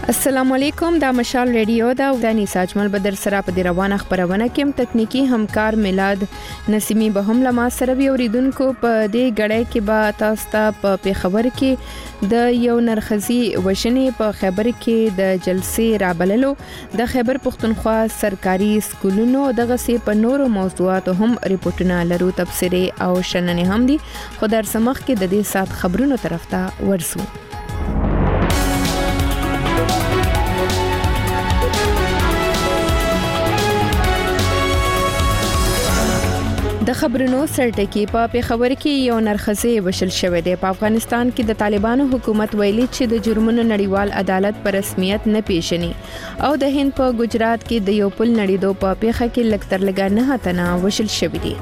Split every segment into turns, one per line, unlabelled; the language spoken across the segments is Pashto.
السلام علیکم، دا مشال ریډیو دا او دانی ساجمل بدر سره په روانه خبرونه کې تکنیکی همکار میلاد نسیمی به هم لما سره وی اوریدونکو په دې غړې کې با تاسو ته په خبر کې د یو نرخزي وشنې په خبر کې د جلسې رابللو د خیبر پختونخوا سرکاري سکولونو دغه سي په نورو موضوعاتو هم ریپورتونه لرو تبصره او شننې هم دي خو در سمخ کې د دې سات خبرونو طرف ته ورسو. د خبرونو سرټکی په خبر کې یو نرخزي وشل شوې ده. په افغانستان کې د طالبانو حکومت ویلي چې د جرمونو نړیوال عدالت پر رسمیت نه پیژني او د هند په ګجرات کې د یو پل نړیدو په پیښه کې لکتر لګا نه تنه وشل شوې دي.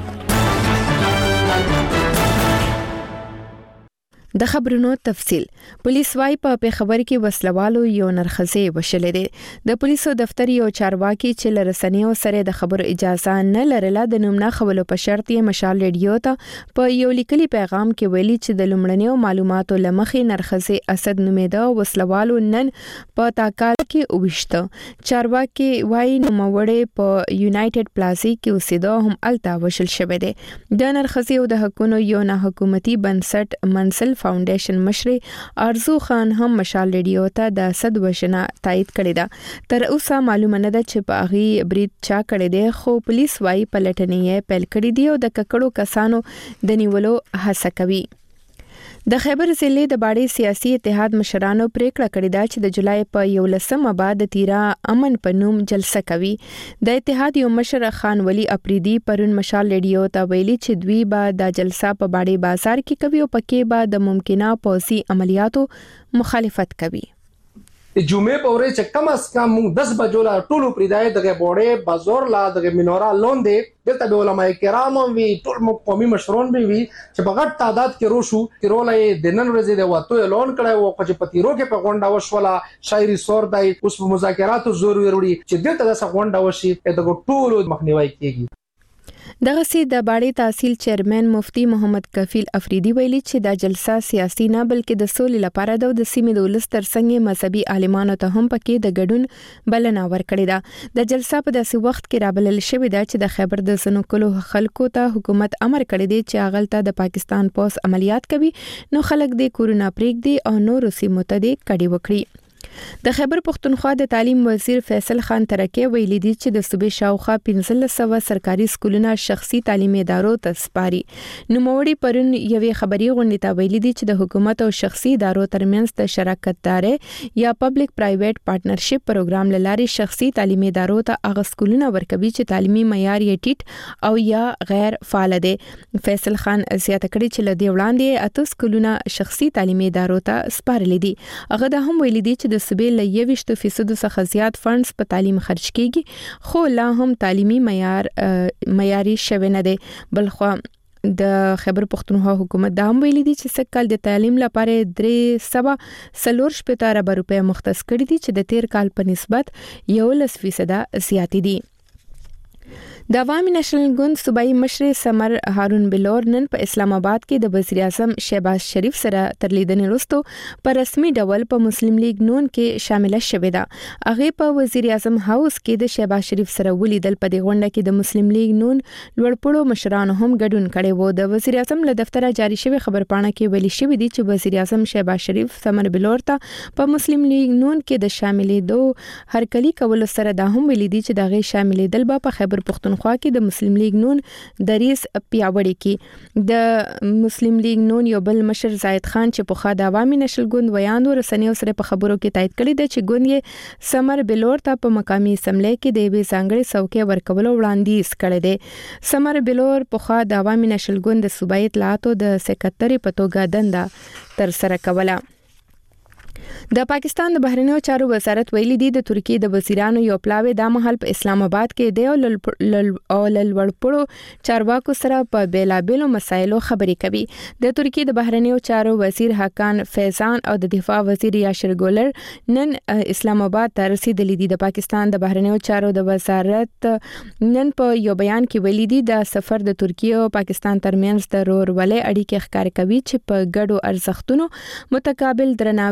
د خبرونو تفصيل پولیس وايي په خبر کې وسلوالو یو نرخزي وشلې ده. د پولیسو دفتر یو چارواکي چې لرسنیو سره د خبرو اجازه نه لرله د نومنا خبرو په شرط یې مشال ریډیو ته په یو لیکلي پیغام کې ویلي چې د لومړنیو معلوماتو لمخې نرخزي اسد نومیده وسلوالو نن په تاکال کې وښته. چارواکي وايي نوموړی په یونایټډ پلازا کې اوسېده هم التا وشل شوې ده. د نرخزي او د حکومت یو نه حکومتي بنسټ منسل فاونډیشن مشر ارزو خان هم مشال ریډیو ته د صد وشنه تایید کړی ده. تر اوسه معلومه نه ده چې په اغي برید چا کړی دی خو پولیس وايي پلټنې پیل کړې دي او د ککړو کسانو د نیولو هڅه کوي. د خیبر ضلع د باړې سیاسي اتحاد مشرانو پریکړه کړې ده چې د جولای په 11 بعد د تیرا امن په نوم جلسه کوي. د اتحاد یو مشر خان ولی اپریدي پرون مشال ریډیو ته ویلي چې دوی به د جلسه په باړې بازار کې کوي او پکې به د ممکنه پوسی عملیاتو مخالفت کوي.
جمعه په ورځ چې کم از کم 10 بجو لا ټولو پریدای دغه بوړې بازار لا دغه مینورا لون دی دلته به علماء کرام وی ټول قومي مشرون به وی چې په غټ تعداد کې روشو تیرولې د نن ورځې د وته لون کړای او چې په تیرو کې په غونډه وشوله شاعري سور دی اوس په مذاکراتو زور وروړي چې دلته د غونډه وشي دغه ټولو مخنیوي کیږي.
دغه سي د باړې تحصیل چیرمن مفتی محمد کفیل افریدي ویلي چې دا جلسه سیاسي نه بلکې د سولې لپاره د سیمې د ولس ترڅنګ مذهبي عالمانو ته هم پکې د ګډون بلنه ورکړې ده. د جلسه په داسې وخت کې رابلل شوې ده چې د خیبر د سنوکلو خلکو ته حکومت امر کړی دی چې اغلته د پاکستان پوس عملیات کوي نو خلک د کورونا پریږدي او نور سیمو ته د کډي وکړي. د خیبر پختونخوا د تعلیم وزیر فیصل خان ترکی ویلي دی چې د صوبې شاوخوا 1500 سرکاري سکولونه شخصي تعلیمي ادارو ته سپاري. نو موړي پرون یوې خبري غونډې ته ویلي دی چې د حکومت او شخصي ادارو ترمنځ د شراکت داري یا پبلک پرایویټ پارټنرشپ پروګرام لاري شخصي تعلیمي ادارو ته هغه سکولونه ورکوي چې تعلیمي معیار یې ټیټ او یا غیر فعال دي. فیصل خان زیاته کړي چې لدی وړاندې اته سکولونه شخصي تعلیمي ادارو ته سپارل دي. هغه د هم ویلي دی چې د صوبې له 20% څخه زیات فنډز په تعلیم خرج کیږي خو لا هم تعلیمي معیاري شوی نه دی. بلخو د خیبر پختونخوا حکومت دا هم ویلي دي چې سکهال د تعلیم لپاره 340 ارب روپے مختص کړي دي چې د تیر کال په نسبت 11% زیات دي. د عوامي نېشنل ګوند صوبایي مشر سمر هارون بلور نن په اسلام آباد کې د وزیر اعظم شهباز شریف سره تر لیدنې وروسته په رسمي ډول په مسلم لیگ نون کې شامل شوه ده. هغه په وزیر اعظم هاوس کې د شهباز شریف سره ولیدل. په دې غونډه کې د مسلم لیگ نون لوړپوړو مشرانو هم ګډون کړي وو. د وزیر اعظم له دفتره جاری شوی خبرپاڼه کې ویلي شوی دی چې وزیر اعظم شهباز شریف سمر بلور ته په مسلم لیگ نون کې د شاملېدو هرکلی کول سره دا هم ویلي دی چې دغه شاملېدل به په خیبر پختونخوا کې د مسلم لیگ نون دریس پیاوړی کی. د مسلم لیگ نون یو بل مشر زاید خان چې په خاطر عوامي نېشنل ګوند ویاندو رسنیو سره په خبرو کې تایید کړی دی چې ګوند یې سمر بلور ته په مقامي اسمبلی کې د وی ځانګړي څوکۍ ورکول وړاندیز کړی دی. سمر بلور په خاطر عوامي نېشنل ګوند د صوبایي اطلاعاتو د سکرټري په توګه دنده تر سره کوله. د پاکستان د بهرنیو چارو وزارت ویلي دی د ترکیې د وزیرانو یو پلاوی د محل په اسلام آباد کې دی او لوړپوړو چارواکو سره په بیلابېلو مسایلو خبرې کوي. د ترکیې د بهرنیو چارو وزیر حکان فیضان او د دفاع وزیر یاشر ګولر نن اسلام آباد ته رسیدلی دي. د پاکستان د بهرنیو چارو د وزارت نن په یو بیان کې ویلي دی د سفر د ترکیې او پاکستان ترمنځ د ورورولۍ اړیکې ښکار کوي چې په ګډو ارزښتونو متقابل درناوي او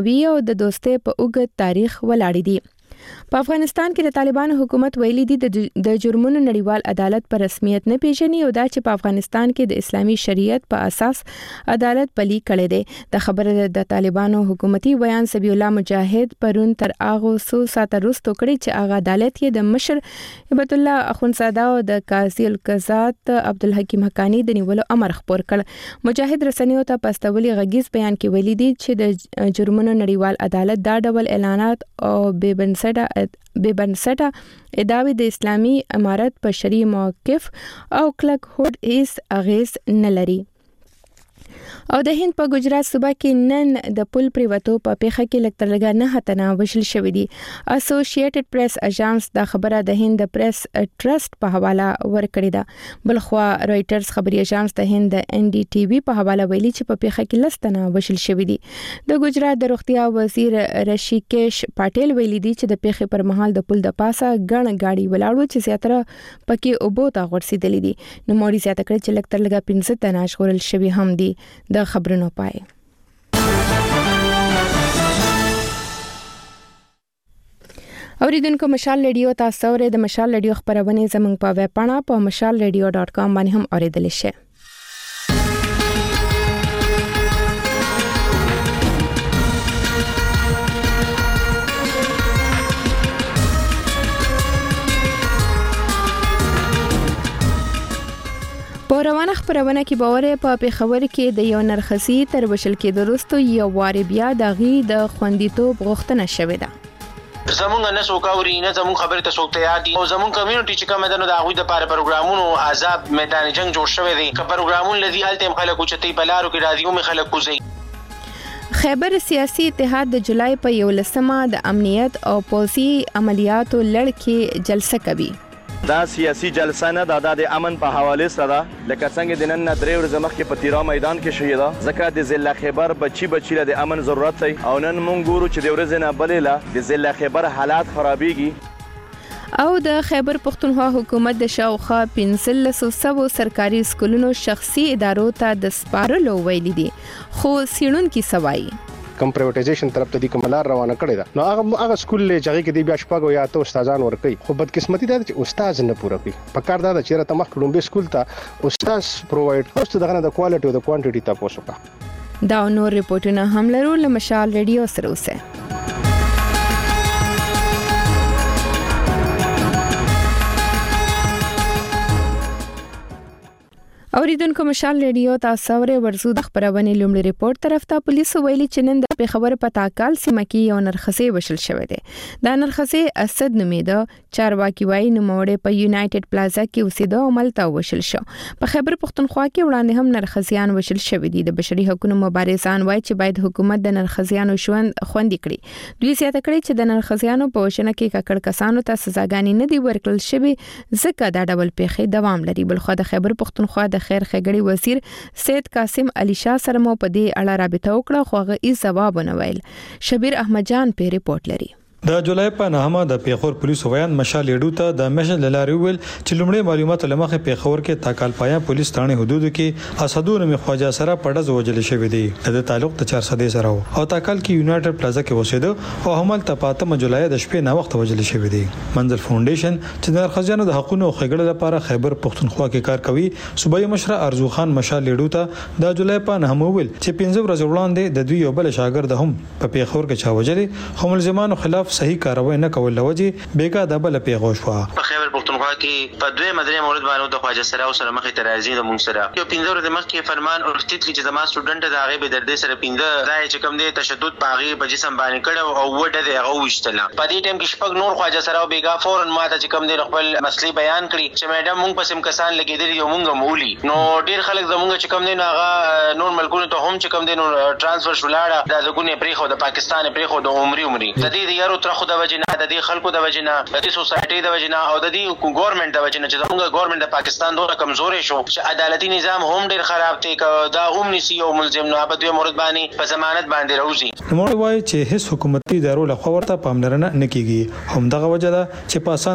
د دوستۍ په اوږد تاریخ ولاړ دي. په افغانستان کې د طالبانو حکومت ویلي دي د جرمونو نړیوال عدالت په رسمیت نه پیژني او دا چې په افغانستان کې د اسلامي شریعت په اساس عدالت پلي کړي دي. د خبره د طالبانو حکومتي ویان سبی الله مجاهد پرون تر اغه سو سات رستو کړي چې اغه عدالت کې د مشر هبت الله اخونزاده او د قاضي القضات عبدالحکیم حقانی د نیولو امر خبر کړ. مجاهد رسنیو ته پستولي غږیز بیان کې ویلي دي چې د جرمونو نړیوال عدالت دا ډول اعلانات او بے بنسټه ادعاوې د اسلامي امارت په شرعي موقف او کلک هوډ هیڅ اغیز نه لري. او د هند په ګجرات صوبه کې نن د پل پریوتو په پیښه کې لکترلګا نه تنه وشل شوې دي. اسوسییټډ پریس اژانس دا خبره د هند د پریس ټرست په حواله ورکړې ده. بلخوا رويټرز خبري اژانس د هند د ان ډي ټي وي په حواله ویلي چې په پیښه کې لستنه وشل شوې دي. د ګجرات د روغتیا وزیر رشیکیش پټیل ویلي دي چې د پیښې پر مهال د پل د پاسه ګڼ گاډي ولاړو چې زیاتره پکې اوبو ته غورځېدلې دي. نو موري زیاته کړ چې لکترلګا 15 تنه ژغورل شوي هم دي. د خبرونو پای اوریدونکو مشال ریډیو تاسو ورې د مشال ریډیو خبرونه زموږ په ویب پاڼه په mashalradio.com باندې هم اوریدل شئ. په روانه خبرونه کې باور په پیښور کې د یو نرخصي تر وشل کې درستو یو واری بیا د غي د خوندیتوب غوښتنه شوې ده.
زمونږ نه سوکاوري نه زمونږ خبره ته سوکته یادي او زمونږ کمیونټي چې کوم ده نو د هغوی د لپاره پروګرامونو عذاب میدان جنگ جوړ شوی دی. که پروګرامونه لدی الته خلکو چتي بلارو کې راځي او خلک کوزي.
خیبر سیاسي اتحاد د جولای په 11مه د امنیت او پولیسي عملیاتو لړ کې جلسه کوي.
دا سیاسي جلسه نه د امن په حواله سره لکه څنګه د نن درې ورځې مخکې په تیرا میدان کې شوې ده ځکه د ضلع خیبر بچي له د امن ضرورت دی او نن مونږ ګورو چې د ورځې نه بلې له د ضلع خیبر حالات خرابېږي.
او د خیبر پختونخوا حکومت د شاوخوا 1500 سرکاري سکولونو شخصي ادارو ته د سپارلو ویلي دي خو سیړونکو سوای
کم پرایوټایزیشن طرف ته د کوملار روانه کړی دا نو هغه سکول له ځای کې دی بیا شپږو یا ته استادان ورکي خو بدقسمتي ده چې استاد نه پوره کوي. په کار دا چې راته مخ کډومبه سکول ته استاد پرووایډ کوست دغه د کوالټي او د کوانټیټي تاسو کا
دا نور ریپورتونه هم لرو له مشال ریډیو سره اوسه. اوریدونکو مشال ریډیو تاسو ورې ورزو د خبرونه لومړی ریپورت طرف ته پولیسو ویلي چې نن د پیښور په تاکال سیمه کې یو نرخصي وشل شوې ده. دا نرخصي اسد نومیده چارواکي وایي نوموړی په یونایټډ پلازا کې اوسېده او ملته وشل شو. په خیبر پختونخوا کې وړاندې هم نرخصيان وشل شوې دي. د بشري حقوقو مبارزان وایي چې باید حکومت د نرخصيانو ژوند خوندي کړي. دوی زیاته کړي چې د نرخصيانو په وشنه کې ککړ کسانو ته سزاګانې نه دي ورکړل شوې ځکه دا ډول پیښې دوام لري. بلخو د خیبر پختونخوا د خیر خګړی وزیر سید قاسم علي شاه سره مو په دې اړه رابطه وکړه خو هغه یې جواب نه ویل. شبیر احمد جان په ریپورت لري.
د جولای په 9مه د پیښور پولیسو ویان مشال لیډو ته د میشن لاري ویل چې لومړی معلومات لمخه پیښور کې تاکال پایا پولیس ثانه حدودو کې اسدون می خواجه سره پړز وجل شوې دي د تعلق ته 400 سره او تاکال کې یونایټډ پلازا کې وسیده او همل ته پاتم جولای د شپې نه وخت وجل شوې دي. منزل فاونډیشن چې د خزانو د حقوقو او خګړې لپاره خیبر پختونخوا کې کار کوي صوبایي مشر ارزو خان مشال لیډو ته د جولای په 9مه ویل چې 15 ورځې وړاندې د دوی یو بل شاګرد هم په پیښور کې چا وجل خو ملزمانو خلاف صحیح کاروای نه کول لوجه بیګا د بل پیغو شو.
په خیبر پختونخوا کې په دوه مدري مورد باندې د خواجه سره مخې ته راځي د مونږ سره یو 15 ورځې مخکې فرمان اورستیت چې زما سټوډنټ د هغه به درد سره 15 راي چې کوم دي تشدد پاغي په جسم باندې کړه او وډه د هغه وشتله. په دې ټیم کې شپږ نور خواجه سره بیګا فورن ماته چې کوم دي خپل مسلې بیان کړي چې میډم مونږ پسم کسان لګیدل یو مونږ مولي نو ډیر خلک زمونږ چې کوم دي هغه نور ملکونو ته هم چې کوم دي نو ترانسفر شولاړه د زګونې پرې خو د پاکستان پرې خو د عمرې د دې یارو تر خو د وجنه د دې خلکو د وجنه د دې سوسایټي د وجنه او د دې ګورنمنت د وجنه چې زموږ ګورنمنت د پاکستان دوه کمزورې شو چې عدالتي نظام هم ډیر خراب دی دا هم نسی او ملزم نه په دوی مورد باندې په ضمانت باندې راوځي.
نو وایي چې هیڅ حکومتي ادارو له خبرته پاملرنه نه کیږي هم دغه وجه ده چې په اسانه هدف کې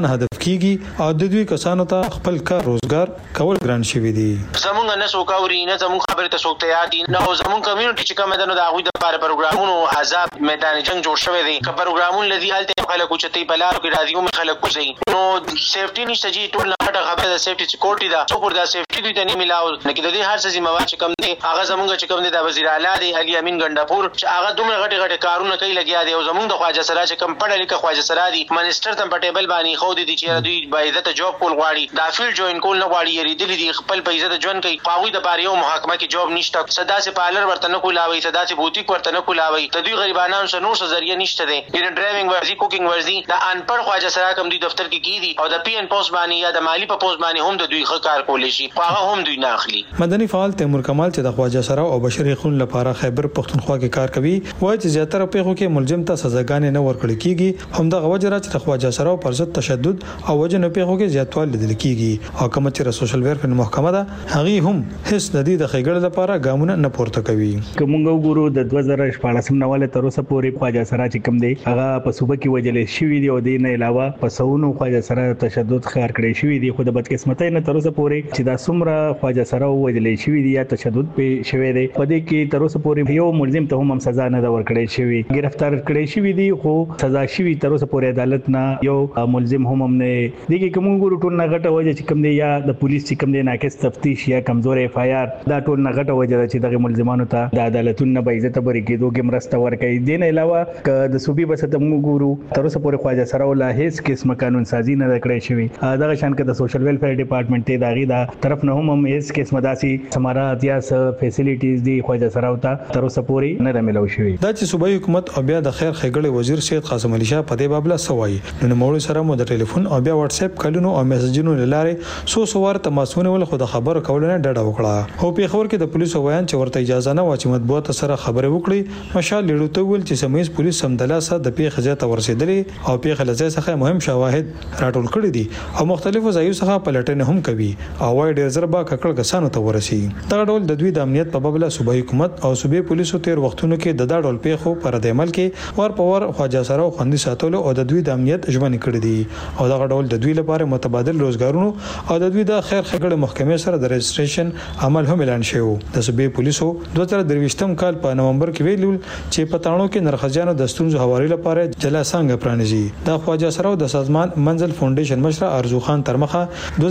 کیږي او د دوی کسانو ته خپل کار روزګار کول ګران شوی دی.
زمونږ نه سوکاوري نه زمونږ خبره ته سوکته یادي نه زمونږ کمیونټي چې کوم دنو د هغوی د لپاره پروګرامونو عذاب میدان جنگ جوړ شوی دی که پروګرامونه لدی هلته خلک اوچتي په لارو کې راځي هم خلک کوزي نو سیفټي نشته چې ټول نه خبره د سیفټي سکیورټي دا څو پر دا سیفټي دوی ته نه ملاو نه کې د دې هر څه ذمہوار چې کوم دی هغه زمونږ چې کوم دی د وزیر اعلی دی علي امین ګنداپور چې هغه دومره غټي کارونه کوي لګیا دی او زمونږ د خواجه سره چې کوم پړه لیکه خواجه سره دی منسټر ته په ټیبل باندې خو دي چې دوی با عزت جوب کول غواړي دا فیلډ جوین کول نه غواړي یری دي خپل په عزت ژوند کوي پاوی د باریو محاکمه کې جوب نشته صدا سي پالر ورته نه کولاوي صدا سي بوتیک ورته نه کولاوي د دوی غریبانو سره نور څه ذریعہ نشته دی ان ډرایوینګ ورزي کوکینګ ورزي دا انپړ خواجه سره کوم دوی دفتر کې کیدي او د پی ان پوسټ باندې یا د مالی په پوسټ باندې هم د دوی ښه کار کولی شي هغه هم دوی نه اخلي.
مدني فعال تیمور کمال چې د خواجه سره او بشري خون لپاره خیبر پختونخوا کې کار کوي وایي چې زیاتره پیښو کې ملزم ته سزاګانې نه ورکړل کیږي هم د غوجه راځي د خواجه سره پر ضد تشدد او وجنه پیښو کې زیاتوالی لیدل کیږي او کوم چې سوشل ویلفیر محکمه ده هغه هم هیڅ ندی د خیګړ لپاره ګامونه نه پورته کوي.
کومه ګورو د 2014 نواله تر اوسه پورې خواجه سره چې کوم دی هغه په صوبه کې وجلې شوی دی او د نه علاوه په سونو خواجه سره تشدد خار کړی شوی دی خو د بدقسمتۍ نه تر اوسه پورې چې دا څومره خواجه سره وجلې شوی دی یا تشدد په شوی دی په دې کې تر اوسه پورې یو ملزم ته هم سزا نه دا ورکړی شوی گرفتار کړی شوی دی خو سزا شوی تر اوسه پورې عدالت نه یو ملزم هم نه دیږي کوم ګورو ټول نه غټه وجه چې کوم دی یا د پولیس چې کوم دی ناقص تفتیش یا کمزور اف آی آر دا ټول نه غټه وجه چې دغه ملزمانو ته د عدالتونو به عزت بری کېدو کې مرسته ورکړي دین علاوه ک د صوبې بس ته موږ ګورو تر اوسه پورې خواجه سره ولا هیڅ قسم قانون سازي نه کړی شوی دغه شان کې د سوشل ویلفیر ډپارټمنټ ته داغي دا طرف نه هم هیڅ قسم داسي سمارات یا فیسیلیټیز دی خواجه سره وتا تر اوسه پورې نه ملو شوی.
دا چې صوبایي حکومت او بیا د خیر خیګړې وزیر سید قاسم علي شاه په دې بابله سوای نو موږ سره مو د ټلیفون او بیا واتس اپ کلونو او میسجونو لاره سوار تماسونه ول خو د خبرو کولونه ډډه وکړه او په خبر کې د پولیسو ویان چې ورته اجازه نه و چې مطبوعات سره خبرې وکړي مشال لیډو ته ول چې سمیز پولیس سمدلاسه د پیښې ځای ورسېدلې او پیښې لځای څخه مهم شواهد راټول کړي دي او مختلفو ځایونو څخه پلټنه هم کوي او وايي ډېر زر با ککړ کسانو ته ورسي. دا ډول د دوی د امنیت په بابله صوبایي حکومت او صوبې پولیسو تیر وختونو کې د دا ډول پیښو پر د عمل کې ور په ور خواجه سره خوندي ساتلو او د دوی د امنیت ژمنې کړې دي او دا ډول د دوی لپاره متبادل روزګارونو او د دوی د خیر خګړې محکمې سره د رجسټریشن عمل هم اعلان شوی. د صوبې پولیسو 2023م کال په نومبر کې ویلول چې په تاڼو کې نرخجانو د ستونزو حواله لپاره جلا څنګه پرانیزي. د خواجه سره د سازمان منزل فاونډیشن مشر ارزو خان ترمخه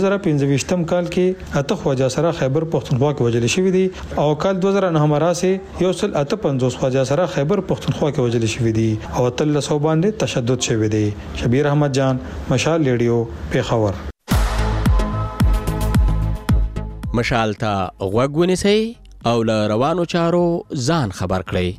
2015م کال کې اته خواجه سره خیبر پختونخوا کې وجل شوی دی او کال 2009 راسه یو سل 58 خواجه سره خیبر پختونخوا کې وجل شوی دی او تل سو باندې تشدد شوی دی. شبیر احمد جان مشال ریډیو پیښور.
مشال ته غوږ ونیسئ او له روانو چارو ځان خبر کړئ.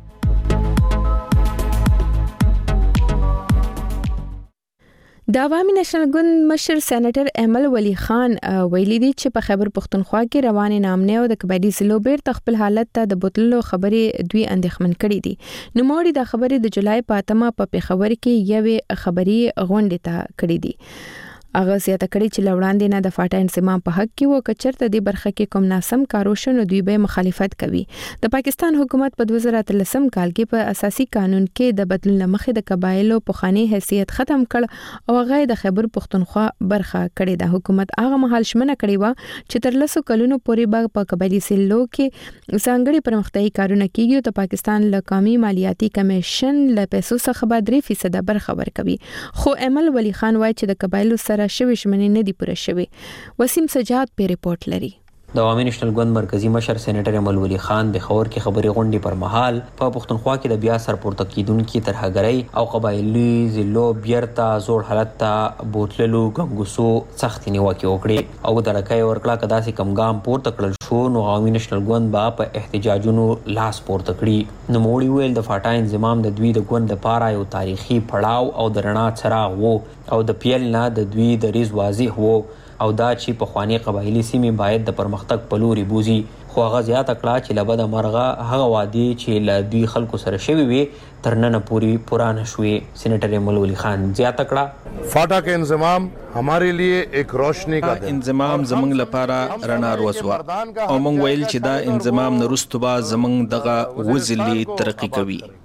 د عوامي نېشنل ګوند مشر سېنیټر ایمل ولی خان ویلي دی چې په خیبر پختونخوا کې روانې نامنې او د کباډي ضلعو بیرته خپل حالت ته د بوتلو خبرې دوی اندېښمن کړي دي. نوموړي د خبرې د جولای په 8 په پیښور کې یوې خبري غونډې ته کړې دي. هغه زیاته کړي چې لوړاندې نه د فاټا انضمام په حق کې و کچرته د برخه کې کوم ناسم کاروشنو دوی به مخالفت کوي. د پاکستان حکومت په 2013 کال کې په اساسي قانون کې د بدلون لمخې د قبایلو پخوانی حیثیت ختم کړ او هغه د خیبر پختونخوا برخه کړې ده. حکومت هغه مهال شمنه کړې و چې تر 10 کلونو پورې به په قبایلی سیلو کې ځانګړي پرمختیايي کارونه کیږي او د پاکستان له قومي مالیاتي کمیشن له پیسو څخه به 3% برخه ورکوي. خو ایمل ولی خان وایي چې د قبایلو سره شوي شمنې نه دي پوره شوي. وسیم سجاد په ریپورت لري.
د عوامي نېشنل ګوند مرکزی مشر سېنیټر ایمل ولی خان د خبر کې خبري غونډې پر مهال په پښتونخوا کې د بیا سرپورته کیدونکو ترهګرۍ او قبایلی ضلعو بیرته زوړ حالت ته بوتللو غنګوسو سخت نیوکه وکړي او د رکای ورکړه کدا سي کم ګام پورته کړل شو نو عوامي نېشنل ګوند با په احتجاجونو لاس پورته کړي. نو موړي ویل د فاټا انضمام د دوی د ګوند لپاره یو تاریخي پړاو او د رڼا څراغ وو او د پیل نه د دوی د ریز واضح وو او دا چې په خواني قبایلی سیمې باید د پرمختګ په لوري بوزي. خو هغه زیاته کړه چې لبد مرغه هغه وادي چې له دوی خلکو سره شوی وي تر نن پورې پرانه شوی. سېنیټر ایمل ولی خان زیاته کړه
فاټا کا انضمام हमारे लिए एक रोशनी का
انضمام زمنګ لپاره رڼا روزوا او مونږ ویل چې دا انضمام نرستو با زمنګ دغه وزلي ترقی کوي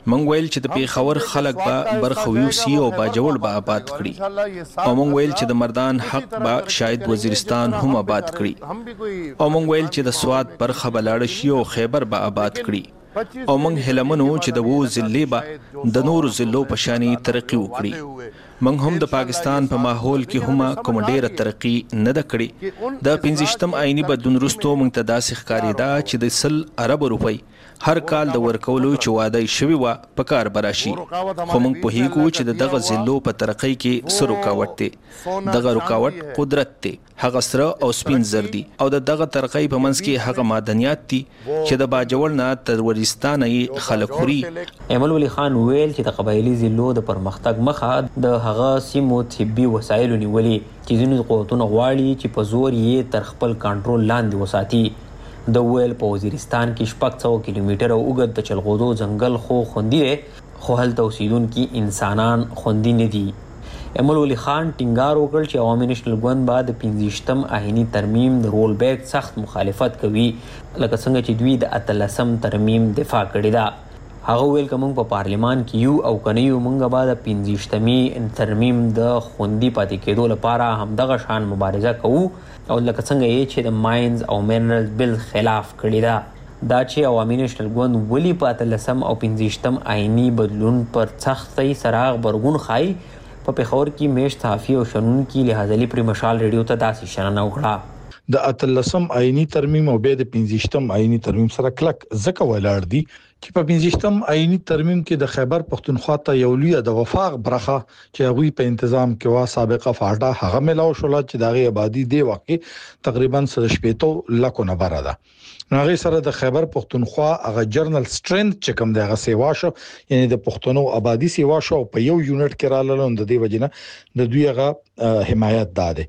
مونږ ویل چې د پیښور خلک به برخه ویوسي او باجوړ به آباد کړي او مونږ ویل چې د مردان حق به شاید وزیرستان هم آباد کړي او مونږ ویل چې د سواد برخه به لاړ شي او خیبر به آباد کړي او مونږ هلمنو چې د وو ضلع به د نورو ضلعو په شانې ترقي وکړي مونږ هم د پاکستان په ماحول کې هم کوم ډیره ترقي نه ده کړې د 15م آئینی بدلون وروسته مونږ ته داسې ښکارېده چې د 100 ارب روپۍ هر کال د ورکولو چې واده شوی و په کار براشي خو موږ پوهیږو چې دغه ضلعو په ترقۍ کې څه رکاوټ دی دغه رکاوټ قدرت دی هغه سره او سپین زر دي او دغه ترقۍ په منځ کې هغه معدنیات دي چې د باجوړ نه تر ورستان یې خلک خوري.
ایمل ولی خان ویل چې د قبایلی ضلعو د پرمختګ مخه د هغه سیمو طبي وسایلو نیولې چې ځینې قوتونه غواړي چې په زور یې تر خپل کنټرول لاندې وساتي. د ویل په وزیرستان کې 600 کیلومتره اوږد د چلغوزو ځنګل خو خوندي دی خو هلته اوسیدونکي انسانان خوندي نه دي. ایمل ولی خان ټینګار وکړ چې عوامي نېشنل ګوند به د 15م آئینی ترمیم د رول بیک سخت مخالفت کوي لکه څنګه چې دوی د 18م ترمیم دفاع کړې ده. هغه ویل که موږ په پارلیمان کې یو او که نه یو موږ به د 15مې ترمیم د خوندي پاتې کېدو لپاره همدغه شان مبارزه کوو او لکه څنګه یې چې د ماینز او منرالز بل خلاف کړې ده. دا چې عوامي نېشنل ګوند ولې په 18م او 15م آئیني بدلون پر سختۍ سره غبرګون ښایي په پېښور کې میشت صحافي او شنونکي لحاظ علي پرې مشال ریډیو ته داسې شننه وکړه.
د 18م آئینی ترمیم او بیا د 15م آئینی ترمیم سره کلک ځکه ولاړ دي چې په 15م آئینی ترمیم کې د خیبر پښتونخوا ته یو لوی د وفاق برخه چې هغوی په تنظیم کې وا سابقه فاټا هغه ملاو شول چې دغه آبادی دی واقع تقریبا 180 لک نه بره ده. هغه سره د خیبر پښتونخوا هغه جرنل سټرنث چې کوم دغه سیوا شو یعنی د پښتنو آبادی سیوا شو په یو یونټ کې رااله د دې وجنه د دوی هغه حمایت داده.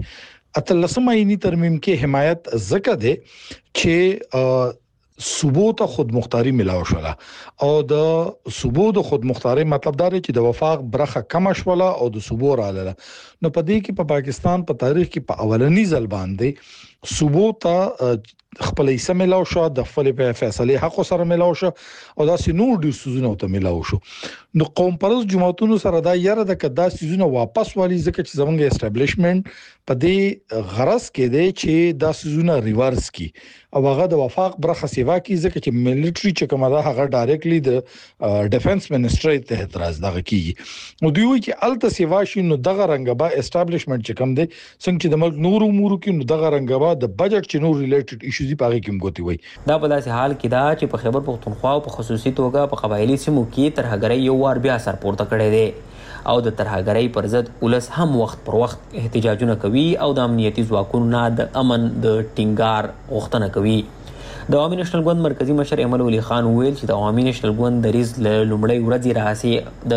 18م آئینی ترمیم کې حمایت زکه ده چې صوبو ته خود مختاری ملاو شوله او د صوبو د خود مختاری مطلب دا دی چې د وفاق برخه کم شوله او د صوبو رااله نو په دې کې په پاکستان په تاریخ کې په اولنی ځل باندې صوبو ته خپل حصہ ملاو شو د خپل په فیصله حق سره ملاو شو او دا سينور د سوزونو ته ملاو شو. نو قوم پرز جماعتونو سره دا یاره د کدا سيزونه واپس والی ځکه چې زمونږ اسټابلیشمنت په دې غرض کې دی چې دا سيزونه ریورس کی او هغه د وفاق برخه سیوا کی ځکه چې ملټری چې کومه دا هغه ډایرکټلی د ډیفنس منسټری ته اعتراض دغه کیږي نو دوی وایي چې الته سیوا شي نو دغه رنګبا اسټابلیشمنت چې کوم دی څنګه چې د ملک نور امور کې نو دغه رنګبا د بجټ چې نور ریلیټډ ایشوز دی پاره کې موږ وایي
دا په داسې حال کې دا چې په خیبر پښتونخوا او په خصوصي توګه په قبایلی سیمو کې ترهګرۍ یو وار بیا سر پورته کړی دی او د ترهګرۍ پر ضد ولس هم وخت پر وخت احتجاجونه کوي او د امنیتي ځواکونو نه د امن د ټینګار غوښتنه کوي. د عوامي نېشنل ګوند مرکزی مشر ایمل ولی خان ویل چې د عوامي نېشنل ګوند دریځ له لومړۍ ورځې راهیسې د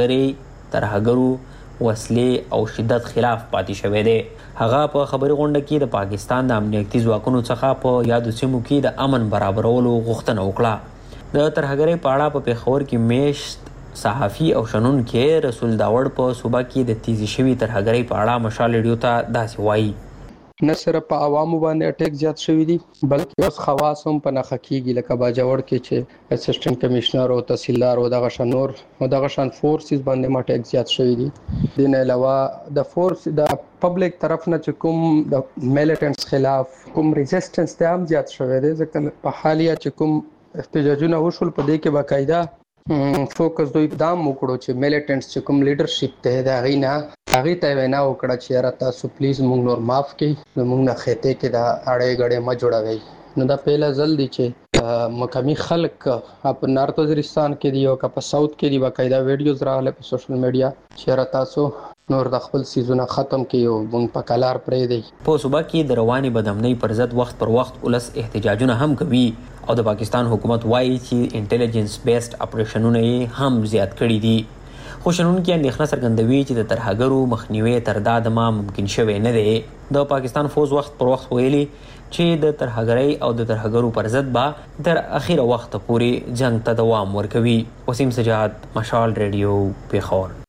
ترهګرو وسلې او شدت خلاف پاتې شوی دی. هغه په خبري غونډه کې د پاکستان د امنیتي ځواکونو څخه په یادو سیمو کې د امن برابرولو غوښتنه وکړه. د ترهګرۍ په اړه په پېښور کې میشت صحافي او شنونکي رسول داوړ په صوبه کې د تیزی شوی ترهګرۍ په اړه مشال ریډیو ته داسې وایي.
نه صرف په عوامو باندې اٹیک زیات شوی دي بلکې اوس خواص هم په نخښه کېږي لکه باجوړ کې چې اسسټنټ کمشنر او تحصیلدار او دغه شنور او دغه شان فورسز باندې اٹیک زیات شوی دي. دین علاوه د فورس د پبلک طرف نه چې کوم د میلیټنټس خلاف کوم ریزिस्टنس ته هم زیات شوی دی ځکه په حالیه چې کوم احتجاجونه وشول په دې کې باقاعده فوکس دوی دام وکړو چې میلیټنټس چې کوم لیډرشپ ته دا غینا هغه ته وینا وکړه چې را تاسو پلیز موږ نور معاف کړئ موږ نه خېته کې دا اړې غړې ما جوړوي. نو دا پهلا ځل دی چې مقامي خلک په نارت وزیرستان کې دی او په ساوث کې دی باقاعده ویډیوز راغله په سوشل میډیا چې را تاسو نور د خپل سیزونه ختم کیو مونږ په کلار پرې دی.
په صوبه کې د رواني بدامنۍ پر ضد وخت پر وخت ولس احتجاجونه هم کوي او د پاکستان حکومت وایي چې انټيليجنس بیسډ اپریشنونه هم زیات کړي دي. خو شنونکي اندېښنه څرګندوي چې د ترهګرو مخنیوي تر دا دمه ممکن شوی نه دی. د پاکستان فوج وخت پر وخت ویلي چې د ترهګرۍ او د ترهګرو پر ضد به تر اخیره وخت پورې جنگ ته دوام ورکوي. وسیم سجاد، مشال ریډیو، پیښور.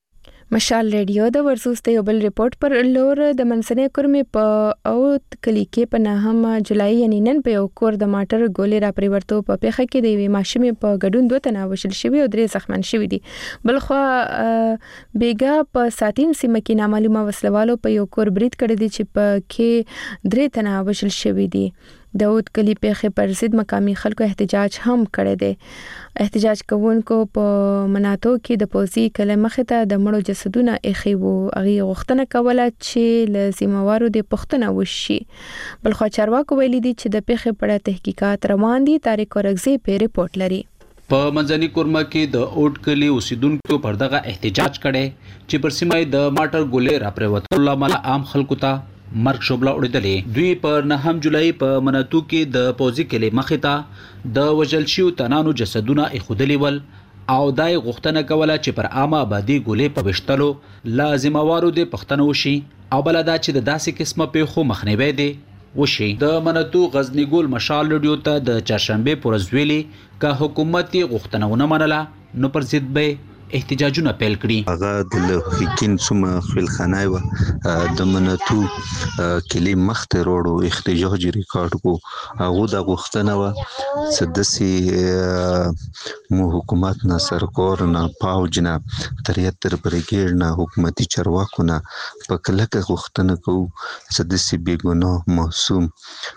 مشال ریډیو د ورسوس ته یو بل ریپورت پر لور د منځنۍ کورمې په اوت کلی کې په 9 جولای یعنی نن په یو کور د ماټر ګولې را پریورتو په پیښه کې د یوې ماشومې په ګډون 2 تنه وشل شوی او 3 زخمیان شوي دي. بلخوا بیګا په ساتین سیمه کې نامعلومه وسلوالو په یو کور برید کړی دی چې په کې 3 تنه وشل شوي دي. د اوت کلی پیښې پر ضد مقامي خلکو احتجاج هم کړی دی. احتجاج کوونکو په مناطو کې د پوزي کلمخه ته د مړو جسدونه اخی وو. هغه غوښتنه کوله چې لزموارو د پښتنه وشي. بلخو چارواکو ویلي دي چې د پیښې په اړه تحقیقات روان دي. طارق اورغزي په ریپورت لري.
په منځني کورما کې د اوټ کلی اوسیدونکو پر دغه احتجاج کړي چې پر سیمه د ماټر ګولې را پریوتل لامل عام خلکو ته مرګ شوبله وړدلې. دوی پر 9 جولای په مناتو کې د پوزي کلی مخې ته د وژل شویو تنانو جسدونه ایښودلي ول او دای غوښتنه کوله چې پر عامه آبادي ګولې په وشتلو لازموارو د پښتنو وشي او بل دا چې د داسې قسمه پیښو مخنیوي دی وشي. د مناتو غزنی ګول مشال ریډیو ته د چهارشنبه پورز ویلي که حکومت غوښتنه ونه منله نو پر ضد به احتجاجونه پیل کړي.
هغه د لوحکین سومه خپلخانه و د مناتو کلی مخته روړو احتجاج ریکارډ کو هغه د غوښتنه و سدسي مو حکومت نه سرکور نه پاوج نه 73 بریګیډ نه حکومتي چارواکو نه په کلکه غوښتنه کو سدسي بیګونو معصوم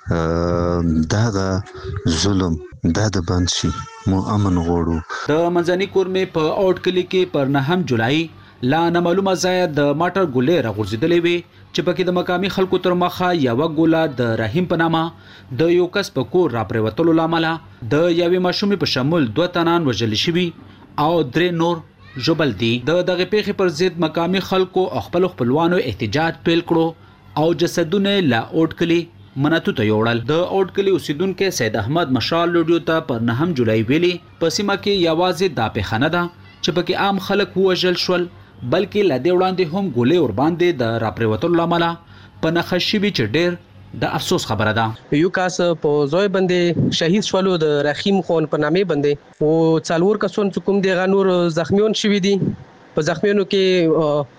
دغه ظلم د بنشي مو امن غوړو.
د منځني کورمې په اوټ کلی کې پر 9 جولای لا نامعلومه ځای د ماټر ګولې راغورځېدلې وي چې پکې د مقامي خلکو تر مخه یو ګوله د رحیم په نامه د یو کس په کور را پریوتلو لامل د یوې ماشومې په شمول 2 تنان وژل شوي او 3 نور ژوبل دي. دغه پیښې پر ضد مقامي خلکو خپلوانو احتجاج پیل کړو او جسدونه لا اوټ کلی مناتو ته یوړل. د اوټ کلی اوسیدونکو سید احمد مشال ریډیو ته پر 9 جولای ویلي په سیمه کې یوازې دا پیښه نه ده چې پکې عام خلک وژل شول بلکې لدې وړاندې هم ګولې ور باندې د راپریوتلو لامل په نخښي وی چې ډېر د افسوس خبره ده.
یو کاس په زوی باندې شهید شولو د رحیم خون په نامې باندې او څلور کسون کوم دی غنور زخمیون شوي دي. په زخمیونو کې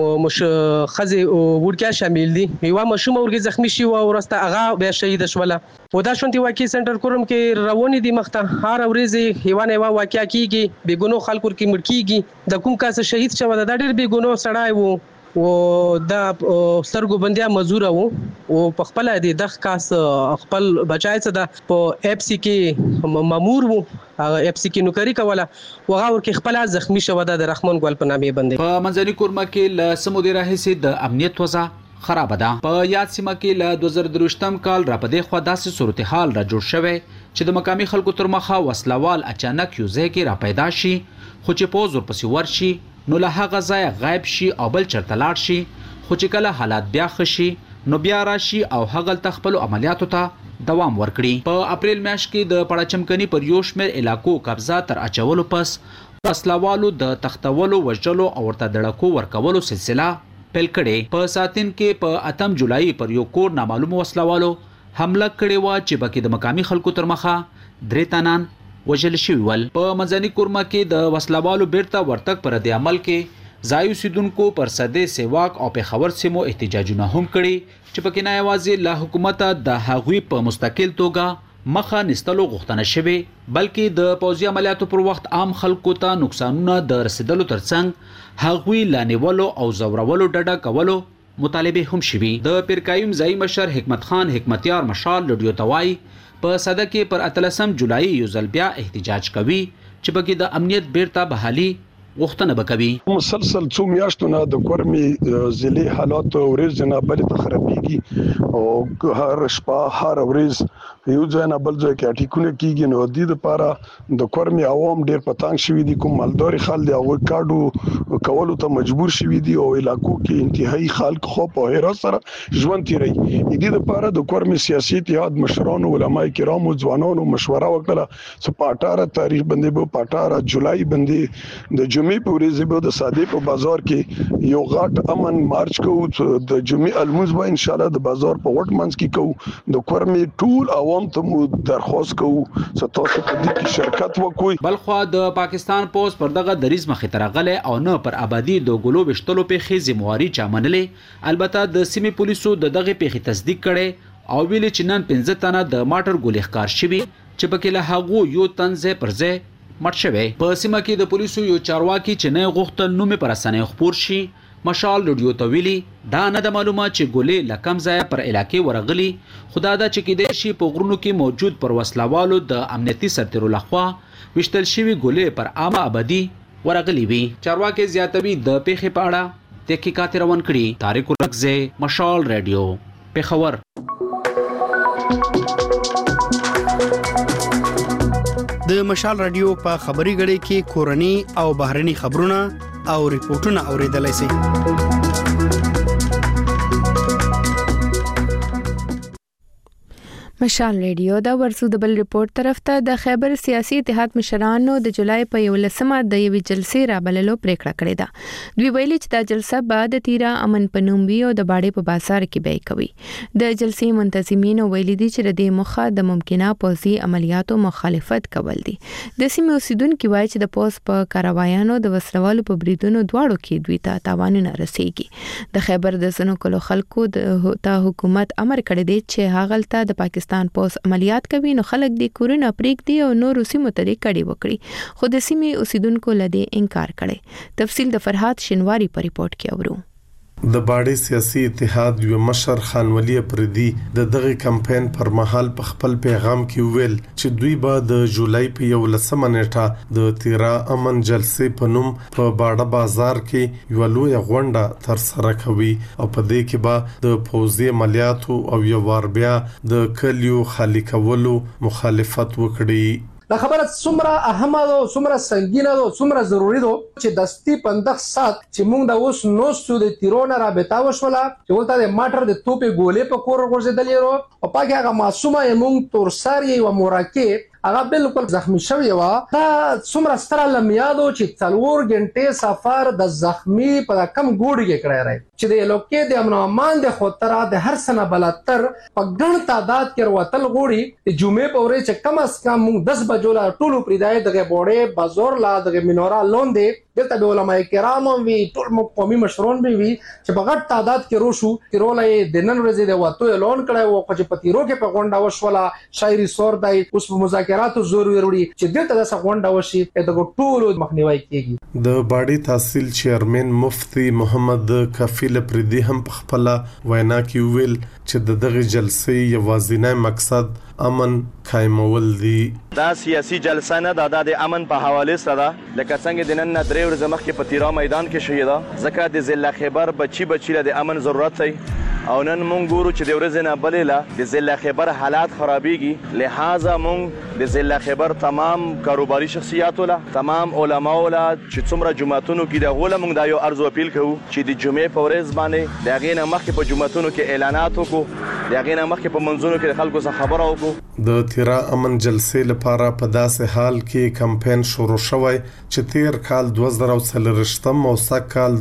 خزي او ورکیا شامل دي. یو مشوم ورګي زخمی شي او ورسته هغه بیا شهید شوله. و دا شونتي واقعي سنټر کوم کې رواني دي مخته هر ورځ هیوان یو واقعیا کیږي بیګونو خلکو کې مړ کیږي. د کوم کاس شهید شوه دا ډېر بیګونو سړای وو او دا سترګو بندیا مزور وو او په خپل د کاس خپل بچای څه د په اف سی کې مامور وو اف سی کې نوکری کوله وغه ورکه خپل زخمی شوه د رحمان ګل په نامې باندې.
په منځني کورما کې ل سمودي راهسي د امنیت وضع خراب ده. په یاد سیمه کې ل 2023م کال را پدې خو داسې صورتحال را جوړ شوه چې د مقامي خلکو تر مخه وسلوال اچانک یو ځای کې را پیدا شي خو چې پوز ورپسې ورشي نو له هغه ځای غایب شي او بل چرته لاړ شي خو چې کله حالات بیا خشي نو بیا راشي او هغه تخپل عملیاتو ته دوام ورکړي. په اپریل میاشت کې د پړاچمکني پر یو شمېر علاقو قبضه تر اچولو پس وسلوالو د تختولو وژلو او ورته دړکو ورکولو سلسله پیل کړي. په ساتین کې په 8 جولای پر یو کور نامعلوم وسلوالو حمله کړې و چې بکې د مقامي خلکو تر مخه 3 تنان وژل شوي ول. په منځني کورما کې د وسلوالو بیرته ورتګ پر د عمل کې ځای اوسیدونکو پر صدې سیواک او پېښور سیمو احتجاجونه هم کړي چې پکې نه یوازې له حکومت د هغوی په مستقل توګه مخه نستلو غوښتنه شوي بلکې د پوځي عملیاتو پر وخت عام خلکو ته نقصانونه د رسیدلو ترڅنګ هغوی لانیولو او زورولو ډډه کولو مطالبه هم شوي. د پیرکایم ځای مشر حکمت خان حکمتیار مشال ریډیو ته وایي په صده کې پر 13 جولای یو ځل بیا احتجاج کوي چې پکې د امنیت بیرته بحالي غوښتنه وکوي.
مسلسل څو میاشتو نه د کورمې ضلع حالات ورځ نه بل ته خرابېږي او هر شپه هر ورځ یو ځای نه بل ځای کې اټیکونه کیږي. نو د دې لپاره د کورمې عوام ډېر پتانګ شوي دي. کوم مالداري خلک دی هغه کاډو کولو ته مجبور شوي دي او علاقو کې انتهایی خلک خو په هر سره ژوند تیري. د دې لپاره د کورمې سیاسي اتحاد مشرانو علماء کرامو ځوانانو مشوره وکړه چې په 18 تاریخ باندې په 18 جولای باندې د جمعې په ورځ به د ساده په بازار کې یو غټ امن مارچ کوو د جمعې الموز به ان شاء الله د بازار په وټ منځ کې کوو د کورمې ټول عوام ته مو درخواست کوو چې تاسو په دې کې شرکت وکړئ.
بلخوا د پاکستان پوز پر دغه دریز مخې ته راغلی او نه پر آبادي د ګلو وشتلو پیښې ذمہواري چا منلې. البته د سیمې پولیسو د دغه پیښې تصدیق کړي او ویلي چې نن 15 تنه د ماټر ګولې ښکار شوي چې پکې له هغو یو تن ځای پر ځای مړ شوی. په سیمه کې د پولیسو یو چارواکي چې نه غوښتل نوم پر رسنیو خپور شي مشال رادیو ته ویلي دا نه د معلومه چې ګولې له کم ځای پر علاقې ورغلي، خدا دا چې کېدای شي په غرونو کې موجود پر وسلوالو د امنیتي سرتیرو لخوا وشتل شوي ګولې پر عامه آبادي ورغلي وي. چارواکي زیاتوي د پیښې په اړه تحقیقات روان کړي. طارق الرغزی، مشال رادیو، پیښور.
د مشال رادیو په خبري غړي کې کورني او بهرني خبرونه او ریپورتونه اوریدلای شئ.
مشال ریډیو دا ورسو د بل ریپورت طرف ته د خیبر سیاسي اتحاد مشرانو د جولای په 11مه د یوې جلسې رابللو پریکړه کړې ده. دوی ویلي چې دا جلسه بعد تیرا امن پنومبي او د باډې په بازار کې به کوي. د جلسې منتظمین ویلي دي چې د مخه د ممکنه پوځي عملیاتو مخالفت کول دي. د سیمې اوسیدونکو وایي چې د پوز په کاروایانو د وسلوالو په بریدونو دواړو کې دوی ته تاوانونه رسیږي. د خیبر د سنو کلو خلکو د حکومت امر کړی دی چې هغلته د پاکستان پوز عملیات کوي نو خلک د کورونه پریږدي او نور سیمو ته کډي وکړي، خو د سیمې اوسیدونکو لدی انکار کړي. تفصیل د فرحات شنواری په ریپورت کې اورو.
د باډې سیاسي اتحاد یو مشر خان ولی پردي د دغه کمپاین پر مهال په خپل پیغام کې ویل چې دوی به د جولای په 11مه نیټه د تیرا امن جلسې په نوم په باډه بازار کې یو لوی غونډه تر سره کوي او په دې کې به د پوځي عملیاتو او یو وار بیا د کلیو خالی کولو مخالفت وکړي.
دا خبره څومره اهمه ده، څومره سنگینه ده، څومره ضروری ده چې دستي 15 سات چې موږ د اوس نو د تیرونه رابطه وشوله چې ولته د ماټر د توپې ګولې په کور ورغورځېدلې او پاکه هغه معصومه موږ تورساری او موراکه هغه بالکل زخمی شوی و. دا څومره ستره لمیادو چې 4 غنټې سفر د زخمی په کم ګوډي کې کړی راي چې د لوکې د امن امان د خطر د هر سنه بلاتر په ګڼ تعداد کې وروتل غوړي د جمعې په ورځ چې کم از کم 10 بجو لا ټولو پریدای دغه بوړې بازار لا دغه مینورا لوندې دلته به علماء کرام وی ټول قومي مشرون به وی چې په غټ تعداد کې روشو تیرولې د نن ورځې د واتو اعلان کړی او چې په تیرو کې په غونډه وشوله شاعري سور دی اوس په مذاکراتو زور وروړي چې دلته د غونډه وشي د ټولو مخنیوي کیږي.
د باډي تحصیل چیرمن مفتی محمد کفیل پردي هم په خپل وینا کې ویل چې دغه جلسې یوازینی مقصد امن قائمول دي.
دا سیاسي جلسه نه د امن په حواله سره لکه څنګه د نن درې ورځې مخکې په تیرا میدان کې شوې ده ځکه د ضلع خیبر بچي له د امن ضرورت دی او نن مونږ ګورو چې د ورځې نه بلې له د ضلع خیبر حالات خرابېږي. لہذا مونږ د ضلع خیبر تمام کاروباري شخصیاتو له تمام علماو له چې څومره جماعتونو کې د غوله مونږ دا یو عرض اپیل کوو چې د جمعې په ورځ باندې د هغې نه مخکې په جماعتونو کې اعلانات وکړو، د هغې نه مخکې په منځونو کې د خلکو سره خبره وکړو.
د تیرا امن جلسې لپاره په داسې حال کې کمپاین شروع شوی چې تیر کال 2023 او سږ کال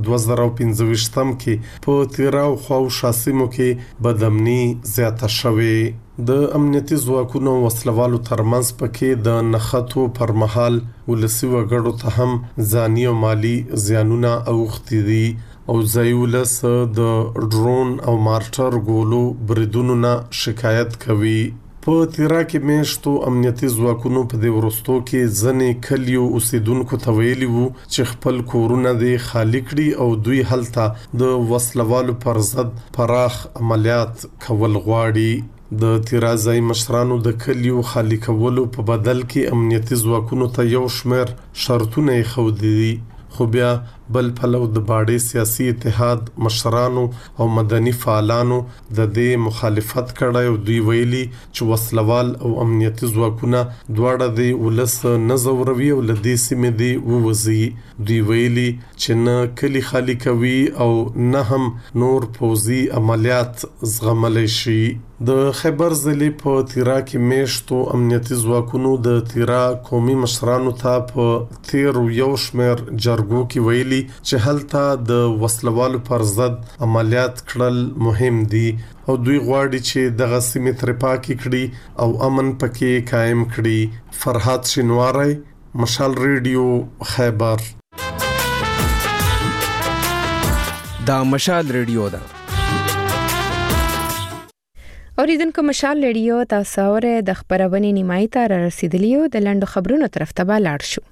2025 کې په تیرا او خواوشا سیمو کې بدامني زیاته شوې. د امنیتي ځواکونو وسلوالو ترمنځ پکې د نښتو پر مهال ولسی وګړو ته هم ځاني او مالی زیانونه اوښتي دي او ځایولس د ډرون او مارټر ګولو بریدونو نه شکایت کوي. په تیرا کې میشتو امنیتي ځواکونو په دې ورستو کې ځنې کلیو اوسیدونکو ته ویلي وو چې خپل کورونه دې خالی کړي او دوی هلته د وسلوالو پر ضد پراخ عملیات کول غواړي. د تیرا ځای مشرانو د کلیو خالی کولو په بدل کې امنیتي ځواکونو ته یو شمېر شرطونه یې ښودي دي، خو بیا بل پلو د باډي سیاسي اتحاد مشرانو او مدني فعالانو د دې مخالفت کړی او دوی ویلي چې وسلوال او امنیتي ځواکونه دواړه د ولس نه زوروي او له دې سیمې دی ووځي. دوی ویلي چې نه کلی خالی کوي او نه هم نور پوځي عملیات زغملی شي. د خیبر ضلع په تیرا کې میشتو امنیتي ځواکونو د تیرا قومي مشرانو ته په تیر یو شمېر جرګو کې ویلي چې هلته د وسلوالو پر ضد عملیات کړل مهم دي او دوی غواړي چې دغه سیمې ترې پاکې کړي او امن پکې قائم کړي. فرحات شینواری، مشال ریډیو، خیبر.
دا مشال ریډیو ده.
اوریدونکو مشال ریډیو تاسو اوره د خبرونې نیمای ته را رسیدلی او د لندو خبرونو طرف ته لاړ شو.